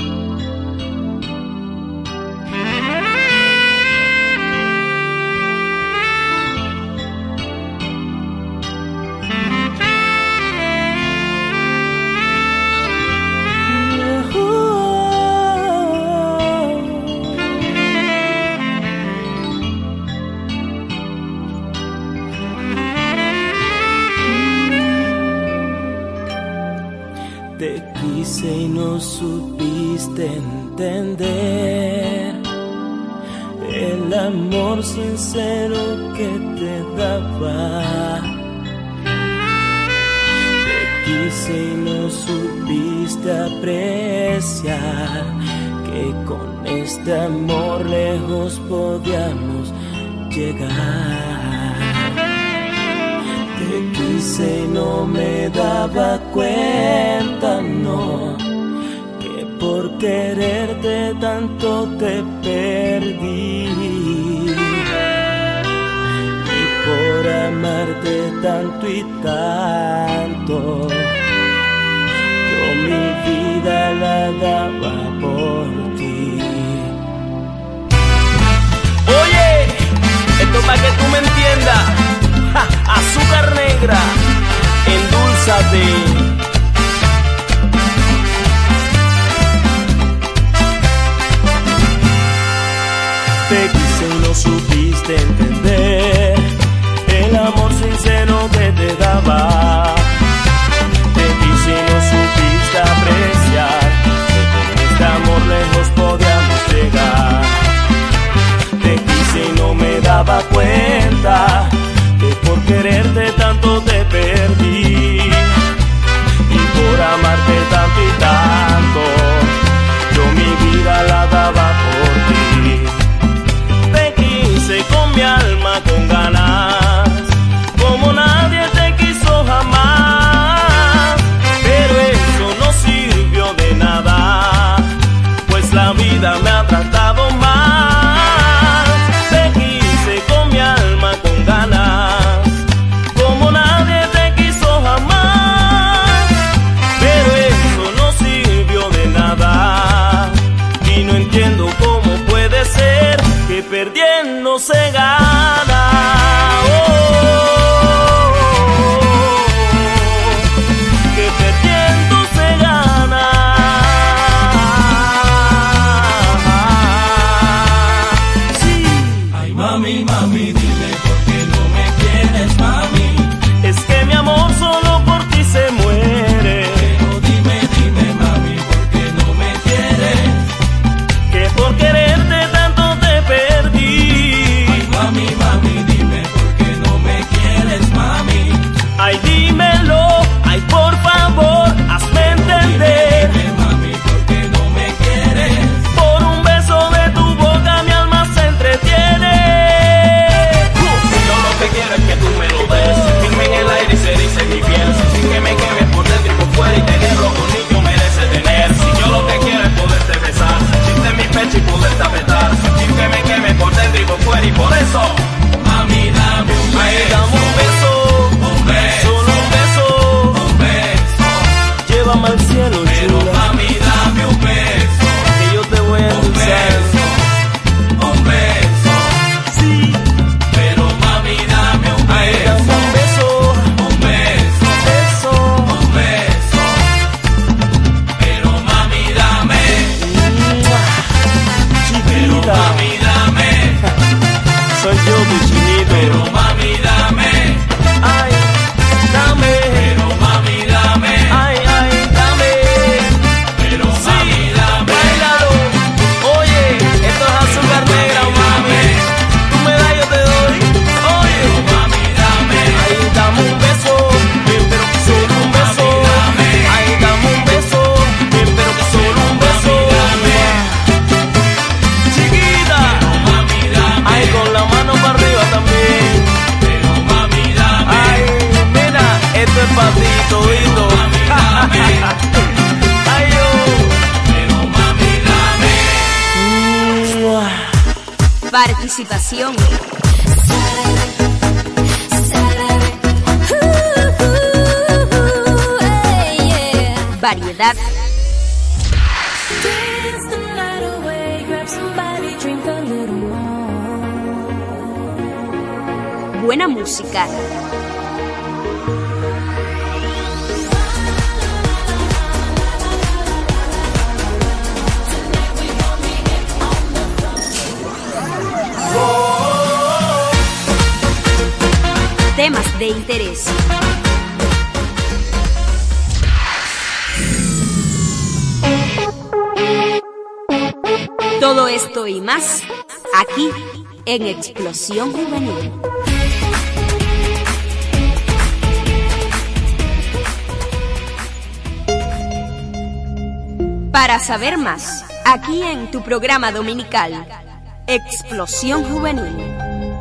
Te quise y no supiste entender el amor sincero que te daba. Te quise y no supiste apreciar que con este amor lejos podíamos llegar. Te quise y no me daba cuenta, no, que por quererte tanto te perdí. Y por amarte tanto y tanto, yo mi vida la daba por ti. Oye, esto es para que tú me entiendas. Ja, azúcar negra, endulzate. Te quise y no supiste entender el amor sincero que te daba. Te perdiendo se gana. Que perdiendo se gana. Sí. Ay, mami, mami, dime por qué no me quieres, mami. Es que mi amor solo por ti se muere. Pero dime, dime, mami, por qué no me quieres. Que por quererte tanto te perdí. Ay, mami, mami, dime por qué no me quieres, mami. Ay, dímelo, ay, por favor, hazme entender. Dime, mami, por qué no me quieres. Por un beso de tu boca mi alma se entretiene. Yo lo que quiero es que tú me lo des. Firme en el aire y se dice mi piel. Sin que me quemes por dentro y por fuera y tenerlo conmigo merece tener. Si yo lo que quiero es poderte besar, chiste en mi pecho y poderte apretar. Sin que me quemes por dentro y por fuera y por eso, mami, dame un beso. Ay, dame un beso, solo un beso, llévame al cielo, pero chula. mami, dame un beso. Que yo te voy a endulzar. Un beso, Sí, pero mami, dame un ay, dame beso. un beso, Un beso, beso. un beso, pero mami, dame. Pero Chiquita, mami, dame. soy yo tu chinito. Pero mami, dame. Ay, dame. Pero mami, dame. Ay, ay, dame. Pero mami, dame. Báilalo. Oye, esto es azúcar negra, mami. Tú me das, yo te doy. Oye, Mami, dame. ay, dame un beso. Bien, pero que solo un beso. Ay, dame un beso. Bien, pero que solo un beso. Chiquita. Mami, dame. Ay, con la mano para arriba también. Pero mami, dame. Ay, mira, esto es pa' ti, todito. Ay, yo. Pero mami, dame. Participación, variedad, Dance the night away, grab somebody, drink a little more. buena música. Temas de interés. Todo esto y más aquí en Explosión Juvenil. Para saber más, aquí en tu programa dominical, Explosión Juvenil.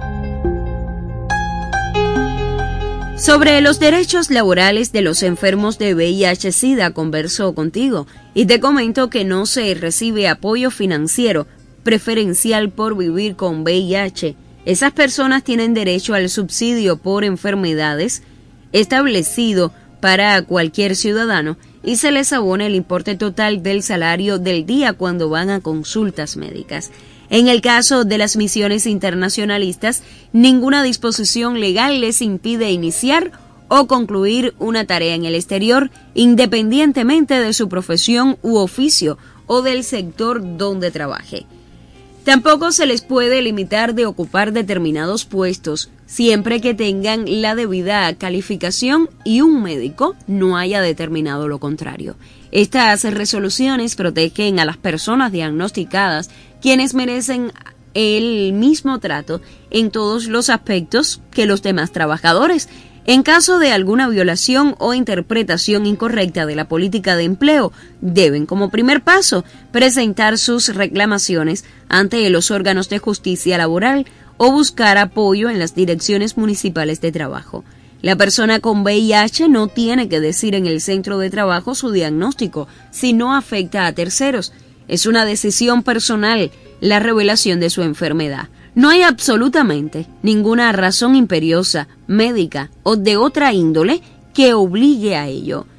Sobre los derechos laborales de los enfermos de VIH-Sida converso contigo y te comento que no se recibe apoyo financiero preferencial por vivir con VIH. Esas personas tienen derecho al subsidio por enfermedades establecido para cualquier ciudadano y se les abona el importe total del salario del día cuando van a consultas médicas. En el caso de las misiones internacionalistas, ninguna disposición legal les impide iniciar o concluir una tarea en el exterior, independientemente de su profesión u oficio o del sector donde trabaje. Tampoco se les puede limitar de ocupar determinados puestos, siempre que tengan la debida calificación y un médico no haya determinado lo contrario. Estas resoluciones protegen a las personas diagnosticadas, quienes merecen el mismo trato en todos los aspectos que los demás trabajadores. En caso de alguna violación o interpretación incorrecta de la política de empleo, deben, como primer paso, presentar sus reclamaciones ante los órganos de justicia laboral o buscar apoyo en las direcciones municipales de trabajo. La persona con VIH no tiene que decir en el centro de trabajo su diagnóstico si no afecta a terceros. Es una decisión personal la revelación de su enfermedad. No hay absolutamente ninguna razón imperiosa, médica o de otra índole que obligue a ello.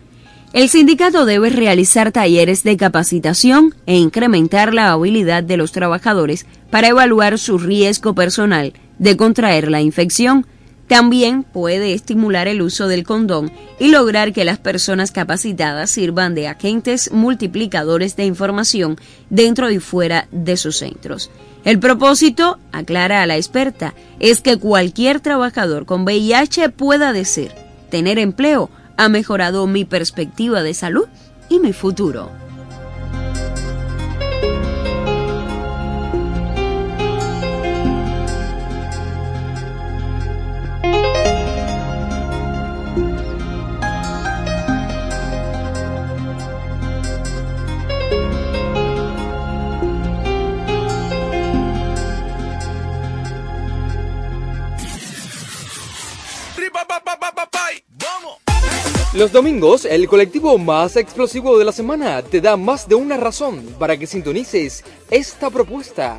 El sindicato debe realizar talleres de capacitación e incrementar la habilidad de los trabajadores para evaluar su riesgo personal de contraer la infección. También puede estimular el uso del condón y lograr que las personas capacitadas sirvan de agentes multiplicadores de información dentro y fuera de sus centros. El propósito, aclara a la experta, es que cualquier trabajador con VIH pueda decir: tener empleo ha mejorado mi perspectiva de salud y mi futuro. Los domingos, el colectivo más explosivo de la semana te da más de una razón para que sintonices esta propuesta.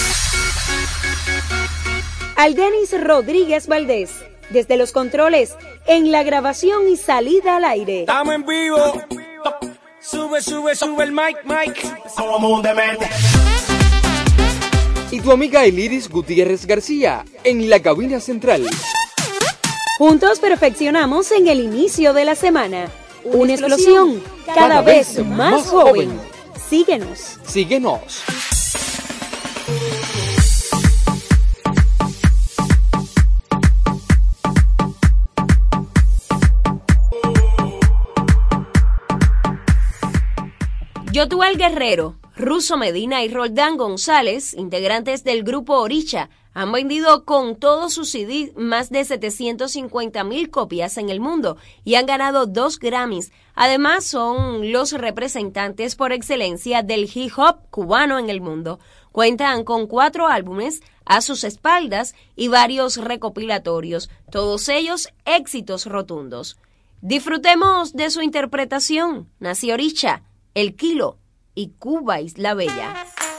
Aldenis Rodríguez Valdés, desde los controles, en la grabación y salida al aire. Estamos en vivo. Sube el mic. Somos demente. Y tu amiga Eliris Gutiérrez García, en la cabina central. Juntos perfeccionamos en el inicio de la semana. Una explosión cada vez más joven. Síguenos. Yotuel Guerrero, Russo Medina y Roldán González, integrantes del grupo Orisha, han vendido con todos sus CD más de 750,000 copias en el mundo y han ganado 2 Grammys. Además, son los representantes por excelencia del hip hop cubano en el mundo. Cuentan con 4 álbumes a sus espaldas y varios recopilatorios, todos ellos éxitos rotundos. Disfrutemos de su interpretación. Nació Orisha, El Kilo y Cuba Isla Bella.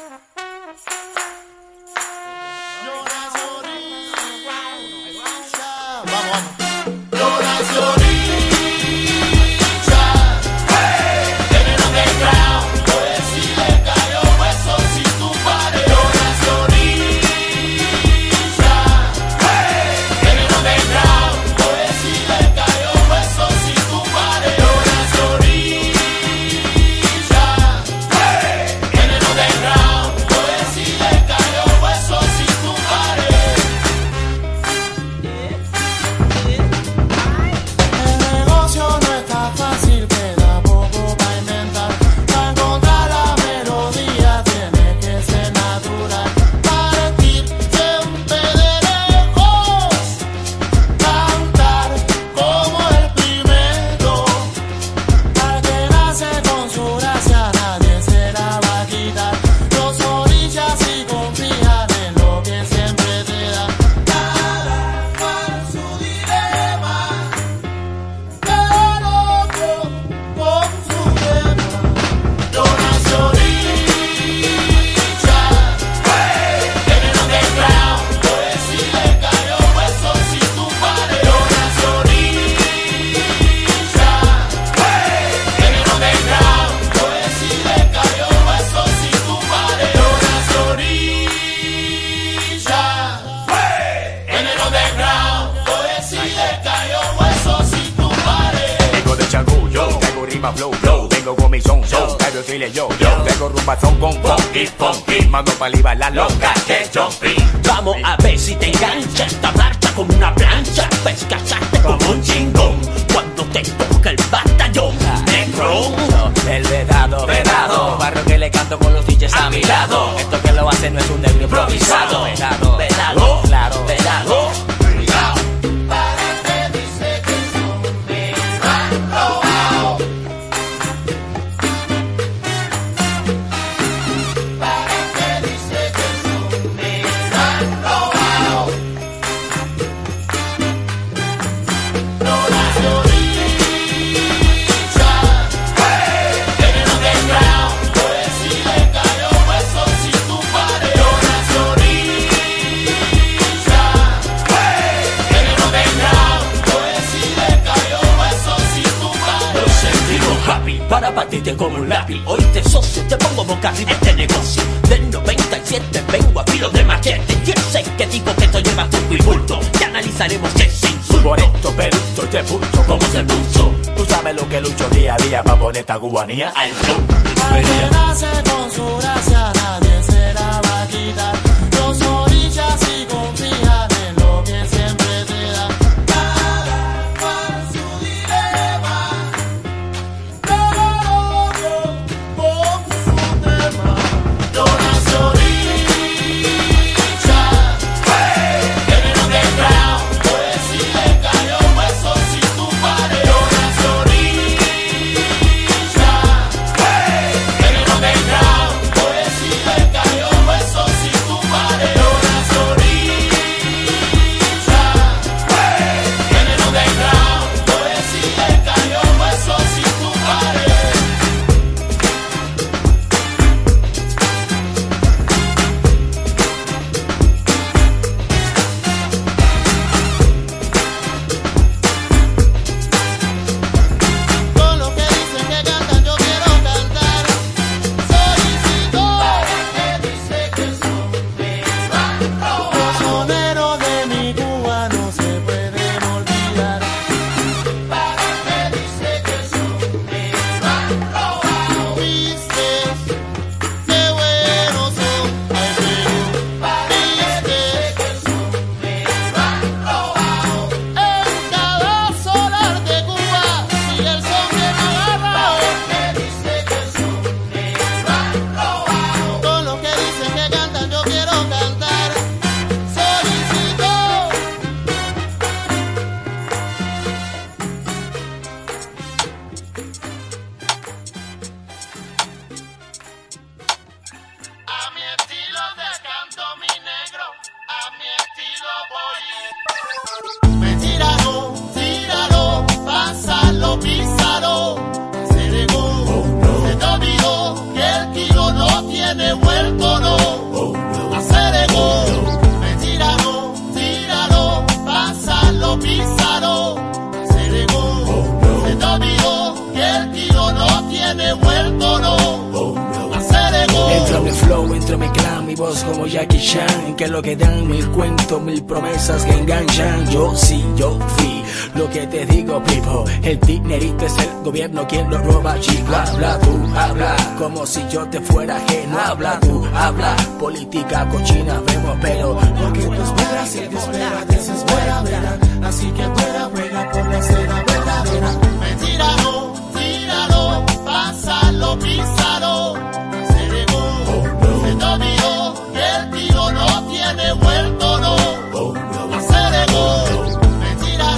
Vengo con mi son, Cayo Chile yo tengo rumbazón con funky, mando paliva la loca que jumpy. Vamos a ver si te engancha esta marcha como una plancha, ves cachaste como un chingón cuando te toca el batallón negro. El vedado, barrio que le canto con los DJs a mi lado. Esto que lo hace no es un negro improvisado. Vedado, claro, vedado. para partirte como un lápiz. Oíste, socio, te pongo boca arriba este negocio. Del 97 vengo a filo de machete. Yo sé que digo que esto lleva truco y bulto, y analizaremos ese insulto. Por esto, peruto, te punto como se puso. Tú sabes lo que lucho día a día para poner esta cubanía al club. Al que nace con su gracia, nadie se la va a quitar. Los orillas y confían en lo que siempre te da. Cada cual su dilema, cada uno con su tema. Yo nací orilla, en el underground, pues si le cayó hueso sin tu pared. Yo nací orilla, en el underground, pues si le cayó hueso sin tu pared. Yo nací orilla, en el underground, pues si le cayó hueso sin tu pared. Con lo que dicen que cantan, yo quiero cantar. Solicito que dice que son de barro. Los soneros de mi Cuba no se pueden olvidar. Para que dice que son de barro. Viste, qué buenos son. Ay, Perú, viste que son de barro. En cada solar de Cuba sigue el son que me agarra. Que dice que son de barro. Con lo que dicen que cantan, yo quiero cantar. Solicito. A mi estilo te canto, mi negro. A mi estilo voy. Me tíralo, pásalo, písalo. Se negó, se te olvidó que el kilo no tiene vuelto, no. Aceregó. Me tíralo, pásalo, písalo. Se negó, se te olvidó que el kilo no tiene vuelto, no. Aceregó. Entra mi flow, entra mi clan, mi voz como Jackie Chan. Que lo que dan mil cuentos, mil promesas que enganchan. Yo sí, yo fui lo que te digo, people. El dinerito es el gobierno quien lo roba, chico. Habla tú, habla, como si yo te fuera ajeno. Habla tú, habla, política cochina vemos, pero Lo que tú esperas, el que espera desespera, verá. Así que fuera, juega por la cena verdadera. Me tíralo, pásalo, písalo. Se negó, se te olvidó que el tiro no tiene vuelto, no. Aceregó. Me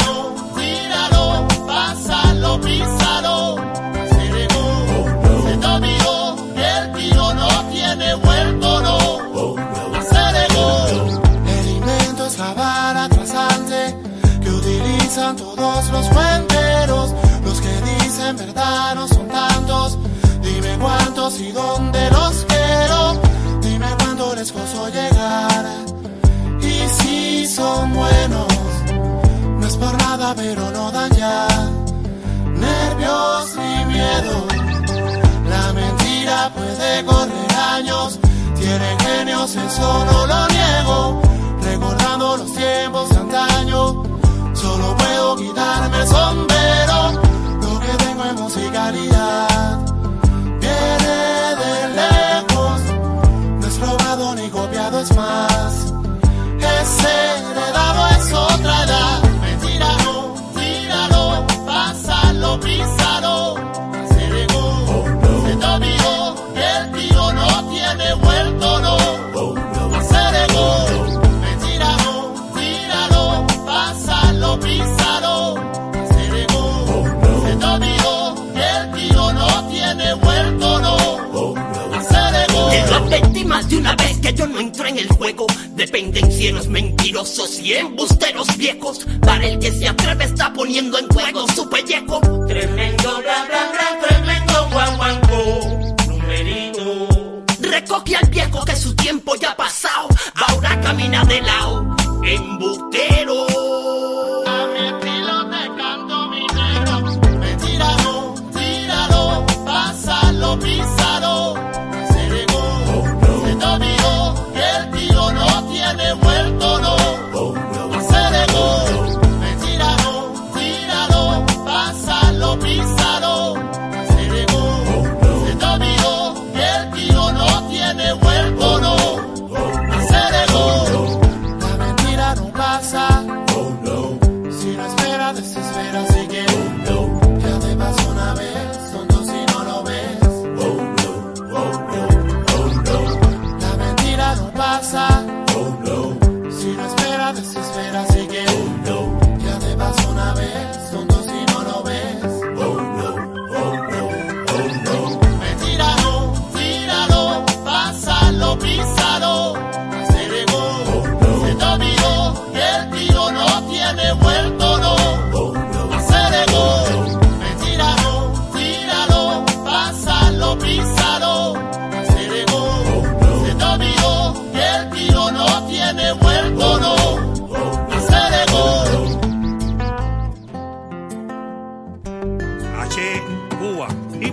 tíralo, pásalo, písalo. Se negó, se te olvidó que el tiro no tiene vuelto, no. Aceregó. El invento es la vara trasante que utilizan todos los cuenteros. Los que dicen verdad no son tantos. Dime cuántos y dónde los quiero. Dime cuándo les gozo llegar. Y si son buenos, no es por nada, pero no dan ya nervios ni miedo. La mentira puede correr años. Tienen genios, eso no lo niego. Recordando los tiempos de antaño, solo puedo quitarme el sombrero. Lo que tengo es musicalidad, viene de lejos. No es robado ni copiado, es más, es heredado, es otra edad. Me tíralo, pásalo, písalo. Se negó, se te olvidó que el tiro no tiene vuelto, no. Aceregó. Me tíralo, pásalo, písalo. Se negó, se te olvidó que el tiro no tiene vuelto, no. Aceregó. Te lo advertí más de una vez que yo no entro en el juego. Dependen si en los mentirosos y embusteros viejos. Para el que se atreve está poniendo en juego su pellejo. Tremendo bla bla bla, tremendo guaguancó. Numerito. Recoge al viejo que su tiempo ya ha pasado. Ahora camina de lado. Embustero. A mi estilo te canto, mi negro. Me tíralo,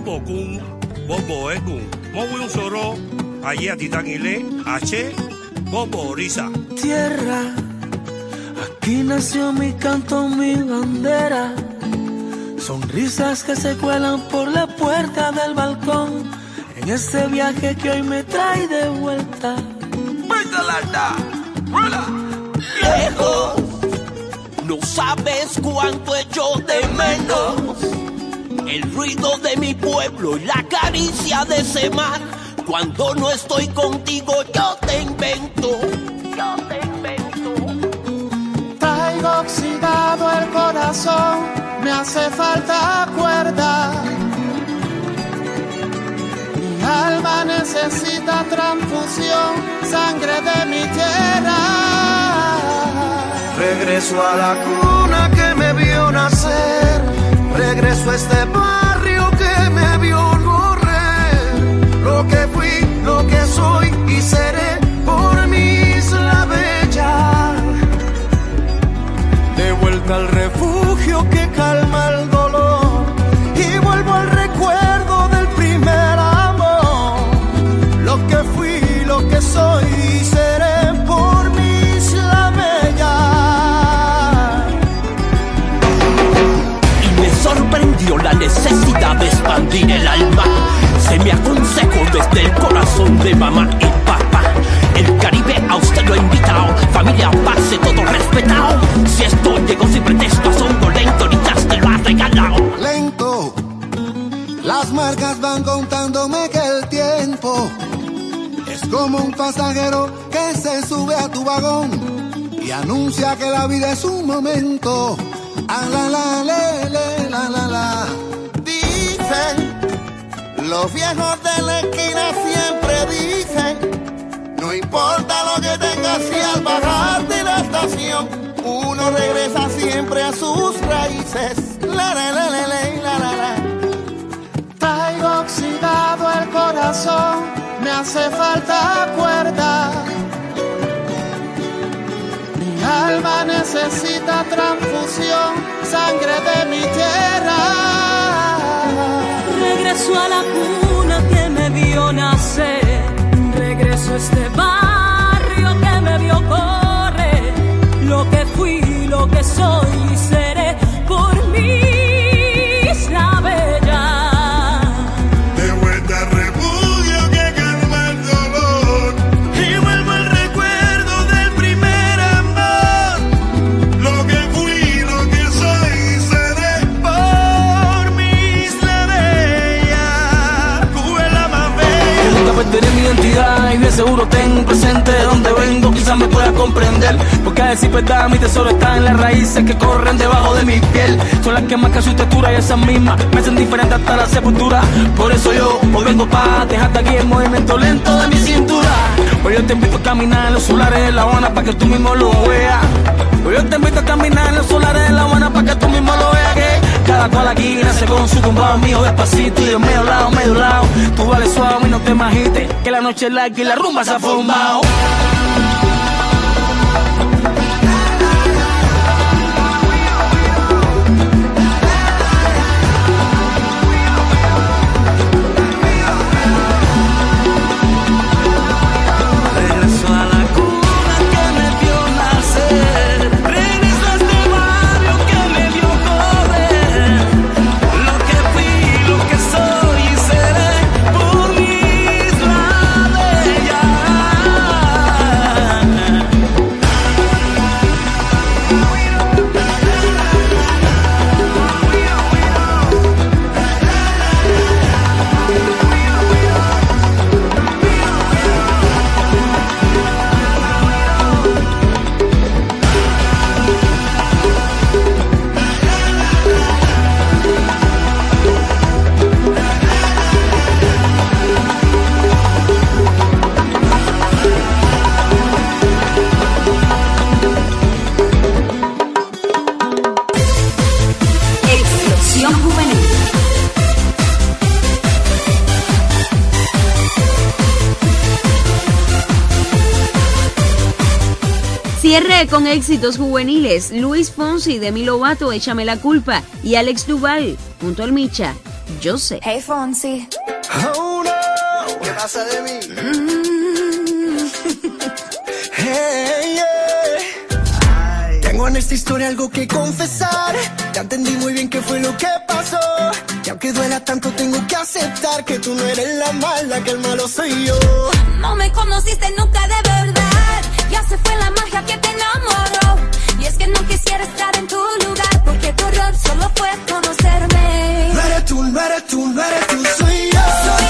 Bokun, Bobo Ekun, Mowi un Soro, allí a Titangile, H, Bobo Orisa. Tierra, aquí nació mi canto, mi bandera. Sonrisas que se cuelan por la puerta del balcón. En ese viaje que hoy me trae de vuelta. Lejos, no sabes cuánto echo de menos el ruido de mi pueblo y la caricia de ese mar. Cuando no estoy contigo yo te invento, Traigo oxidado el corazón, me hace falta cuerda. Mi alma necesita transfusión, sangre de mi tierra. Regreso a la cuna que me vio nacer, regreso a este barrio que me vio correr. Lo que fui, lo que soy y seré por mi isla bella. De vuelta al refugio que calma el dolor y vuelvo al recuerdo del primer amor. Lo que fui, lo que soy y seré por mi isla bella. Y me sorprendió la necesidad de expandir el alma. Se me aconsejó desde el corazón de mamá y papá. El Caribe a usted lo ha invitado, familia, pase, todo respetado. Si esto llegó sin pretexto, a son lento, ahorita te lo ha regalado. Lento, las marcas van contándome que el tiempo es como un pasajero que se sube a tu vagón y anuncia que la vida es un momento. Ah, la, la, le, le, la. Dicen, los viejos de la esquina siempre dicen, no importa lo que tengas si al bajar de la estación, uno regresa siempre a sus raíces. La, la, la, la, la, la, la. Traigo oxidado el corazón, me hace falta cuerda. Mi alma necesita transfusión, sangre de mi tierra. Regreso a la cuna que me vio nacer, regreso a este barrio que me vio correr. Lo que fui, lo que soy y seré por mi isla bella. De vuelta al refugio que calma el dolor y vuelvo al recuerdo del primer amor. Lo que fui, lo que soy y seré por mi isla bella. Cuba es la más bella. Nunca perderé mi identidad y de seguro tengo un presente de donde vengo, quizás me pueda comprender. Porque a decir verdad, mi tesoro está en las raíces que corren debajo de mi piel. Son las que marcan su textura y esas mismas me hacen diferente hasta la sepultura. Por eso yo hoy vengo pa' dejarte aquí el movimiento lento de mi cintura. Hoy yo te invito a caminar en los solares de La Habana pa' que tú mismo lo veas. Hoy yo te invito a caminar en los solares de La Habana pa' que tú mismo lo veas. Que cada cual aquí nace con su tumbado mío despacito y de medio lado. Tú vales suave y no te agites, que la noche es larga y la rumba se ha formado. Cierre con éxitos juveniles. Luis Fonsi, Demi Lovato, Échame la culpa, y Alex Duval junto al Micha, Yo sé. Hey, Fonsi. Oh, no. ¿Qué pasa de mí? Hey, yeah. Tengo en esta historia algo que confesar. Ya entendí muy bien qué fue lo que pasó. Y aunque duela tanto tengo que aceptar que tú no eres la mala, que el malo soy yo. No me conociste nunca de verdad. Ya se fue la magia que te enamoró. Y es que no quisiera estar en tu lugar, porque tu error solo fue conocerme. No eres tú, no eres tú, no eres tú, soy yo.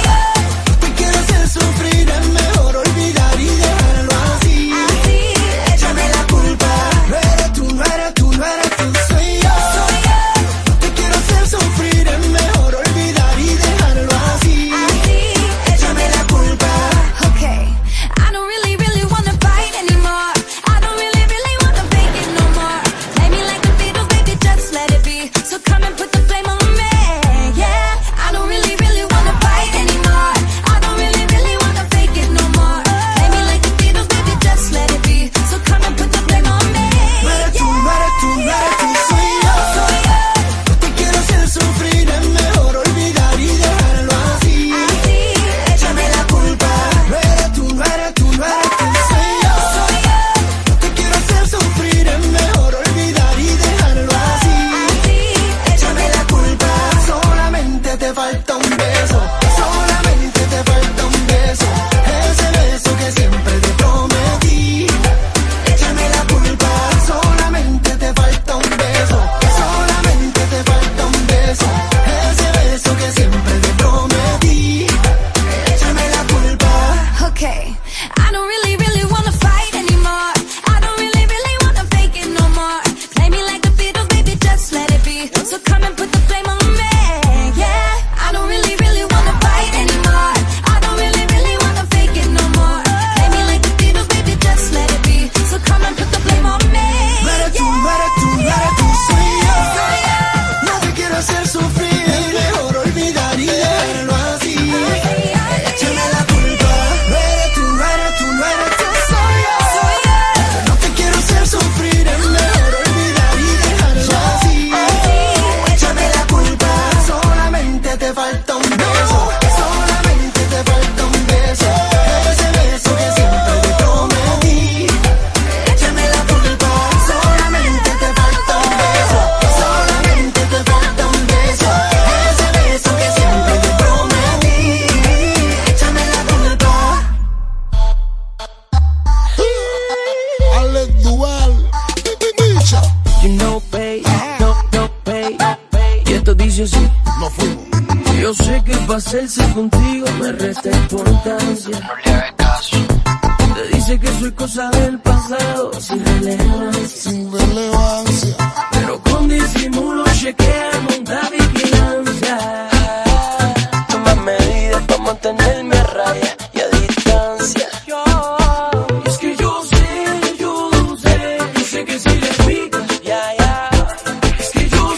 Te quiero hacer sufrir, es mejor olvidar y dejarlo así. Échame la culpa. No eres tú, no eres tú, no eres tú, soy yo. Te quiero hacer sufrir, es mejor olvidar y dejarlo así. Échame la culpa. Okay, I don't really, really wanna fight anymore. I don't really, really wanna fake it no more. Play me like the Beatles, baby, just let it be. So come and put the flame on me, yeah. I don't really, really wanna fight anymore. I don't really, really wanna fake it no more. Play me like the Beatles, baby, just let it be. So come and put the flame on me, no eres tú, no eres tú, no eres tú, soy yo. Te quiero hacer sufrir, es mejor olvidar y dejarlo así. Échame la culpa. No eres tú, no eres tú, no eres tú, soy yo. Te quiero hacer sufrir, es mejor olvidar y dejarlo así. Échame la culpa. Solamente te falta un beso. Solamente te falta un beso. Ese beso que siempre te prometí. Échame la culpa. Solamente te falta un beso. Solamente te falta un beso. Ese beso que siempre te prometí. Échame la culpa. Okay, I don't really, really wanna fight anymore. I don't really, really wanna fake it no more. Play me like the Beatles, baby, just let it be. So come and put the flame on me, yeah. I don't really, really wanna fight anymore. I don't really, really wanna fake it no more. Play me like the Beatles, baby, just let it be. So come and put the flame on me, No eres tú, no eres tú, no eres tú, soy yo. No te quiero hacer sufrir, es mejor olvidar y dejarlo así. Échame la culpa. No eres tú, no eres tú, no eres tú, soy yo. No te quiero hacer sufrir, es mejor olvidar y dejarlo así. Échame la culpa. Solamente te falta un beso. Solamente te falta un beso. Ese beso que siempre te prometí. Échame la culpa. Solamente te falta un beso. Solamente te falta un beso. Ese beso que siempre te prometí. Échame la culpa. Alex Duval, You know, babe, no, babe. Y esto dice así. nos fuimos. Yo sé que para hacerse contigo me resta importancia. No le hagas caso. Te dice que soy cosa del pasado, sin relevancia. Sin relevancia. Pero con disimulo chequea, monta vigilancia. Toma medidas para mantenerme a raya y a distancia. Y es que yo sé que si le picas, ya. Es que yo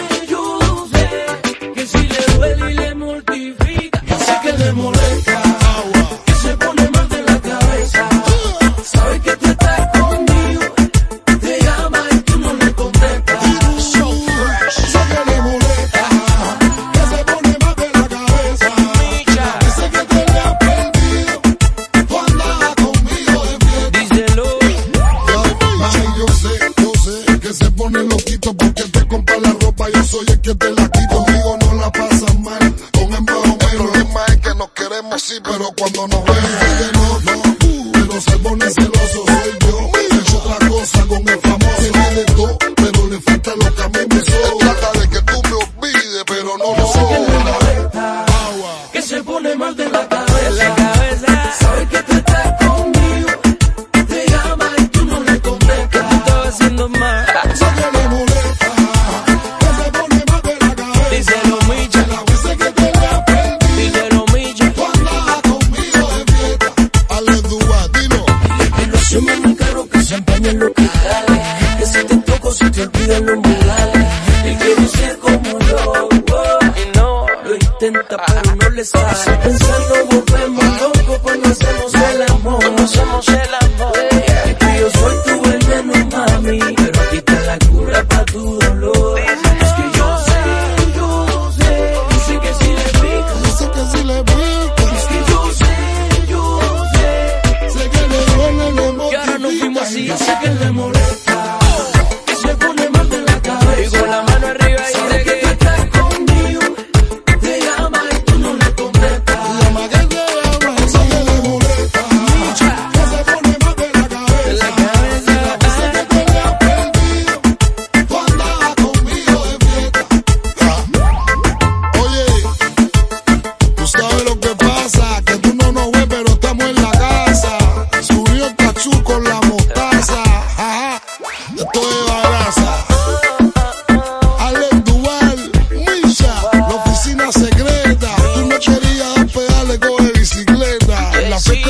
sé que si le duele y le mortifica. Yo sé que le molesta, que se pone mal de la cabeza. Sabe que tú estás conmigo, te llama y tú no le contestas. Sé que le molesta, que se pone más de la cabeza. Dice que te le has perdido, tú andabas conmigo de fiesta. Díselo. Mami, yo sé que se pone loquito porque te compra la ropa. Yo soy el que te la quito. Conmigo no la pasas mal, con el más o menos. El problema es que nos queremos sí, pero cuando nos vemos que no. Pero se pone celoso, soy yo. He hecho otra cosa con el famoso. Tiene de todo, pero le falta lo que a mí me sobra. Trata de que tú me olvides, pero no lo Sé que le molesta, que se pone mal de la cabeza. Sabe que tú estás conmigo, te llama y tú no le contestas. ¿Qué tú estabas haciendo mal? Sé que le molesta, que se pone más de la cabeza. Díselo, Micha. La veces que te le has perdido, Díselo, Micha. tú andabas conmigo de fiesta. Alex Duval, dilo. Que no se me muy caro, que se empaña en los cristales. Que si te toco, se te olvidan los modales. Y quiere ser como yo, y no lo intenta, pero no le sale. Pensando volvemos locos cuando hacemos el amor. Es que yo soy tu veneno, mami, pero aquí está la cura pa' tu dolor. Es que yo sé,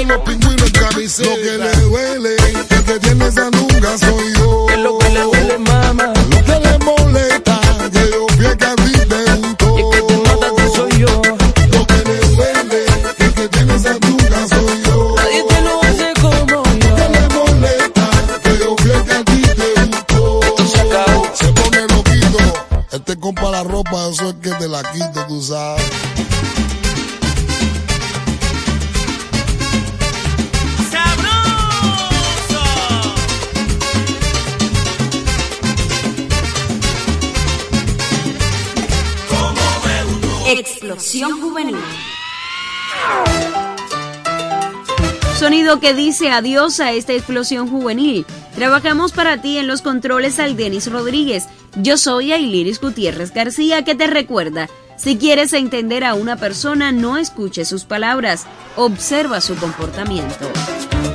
los pingüinos en camiseta. Lo que le duele, el que tiene esa nunca soy yo. Es lo que le duele, mamá. Lo que le molesta, que yo fui el que a ti te gustó. Y el que te mata tú soy yo. Lo que le duele, el que tiene esa nunca soy yo. Nadie te lo hace como yo. Lo que le molesta, que yo fui el que a ti te gustó. Esto se acabó. Se pone loquito. Este compra la ropa, eso es que te la quito, tú sabes. Explosión Juvenil. Sonido que dice adiós a esta explosión juvenil. Trabajamos para ti en los controles al Denis Rodríguez. Yo soy Ailiris Gutiérrez García, que te recuerda: si quieres entender a una persona, no escuches sus palabras, observa su comportamiento.